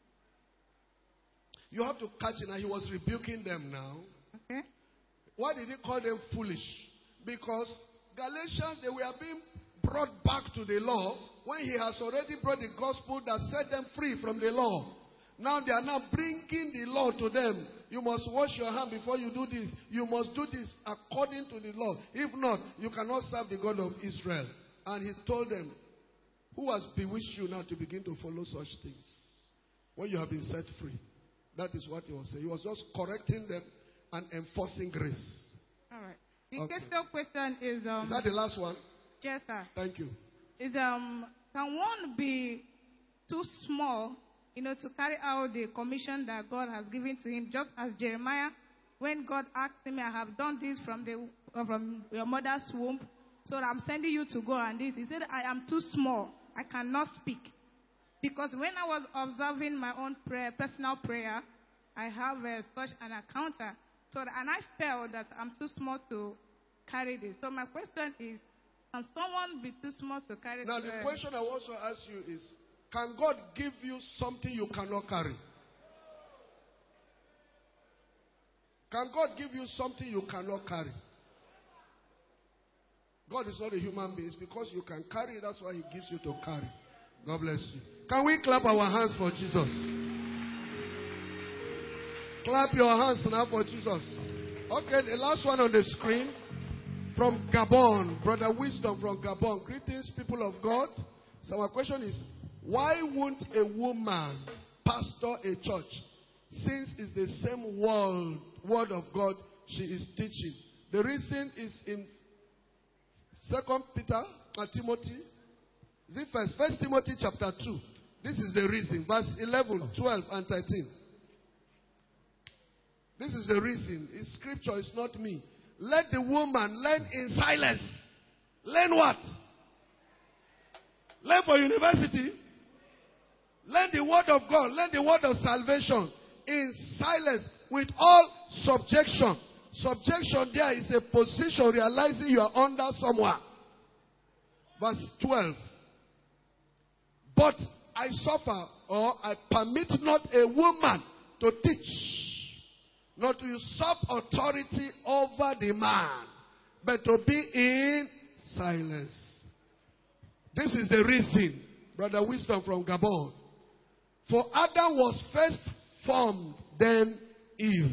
You have to catch it now. He was rebuking them now. Okay. Why did he call them foolish? Because Galatians, they were being brought back to the law when he has already brought the gospel that set them free from the law. Now they are now bringing the law to them. You must wash your hand before you do this. You must do this according to the law. If not, you cannot serve the God of Israel. And he told them, who has bewitched you now to begin to follow such things? When you have been set free. That is what he was saying. He was just correcting them and enforcing grace. All right. The question is that the last one? Yes, sir. Thank you. Is can one be too small, to carry out the commission that God has given to him, just as Jeremiah, when God asked him, I have done this from your mother's womb. So I'm sending you to go and this. He said, I am too small. I cannot speak. Because when I was observing my own prayer, personal prayer, I have such an encounter. And I felt that I'm too small to carry this. So my question is, can someone be too small to carry this? Now the question I want to ask you is, can God give you something you cannot carry? Can God give you something you cannot carry? God is not a human being. It's because you can carry it. That's why he gives you to carry. God bless you. Can we clap our hands for Jesus? Clap your hands now for Jesus. Okay, the last one on the screen. From Gabon. Brother Wisdom from Gabon. Greetings, people of God. So my question is, why won't a woman pastor a church since it's the same word of God she is teaching? The reason is in 2 Peter and Timothy. Is it first? 1 Timothy chapter 2. This is the reason. Verse 11, 12, and 13. This is the reason. It's scripture, it's not me. Let the woman learn in silence. Learn what? Learn for university. Learn the word of God. Learn the word of salvation in silence with all subjection. Subjection there is a position realizing you are under someone. Verse 12. But I suffer, or I permit not a woman to teach, not to usurp authority over the man, but to be in silence. This is the reason, Brother Wisdom from Gabon. For Adam was first formed, then Eve.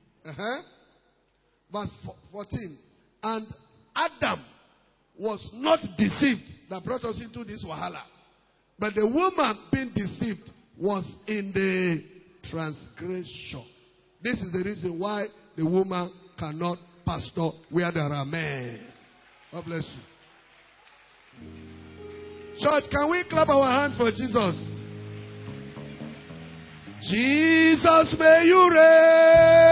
Verse 14. And Adam was not deceived. That brought us into this wahala. But the woman being deceived was in the transgression. This is the reason why the woman cannot pastor where there are men. God bless you. Church, can we clap our hands for Jesus? Jesus, may you reign.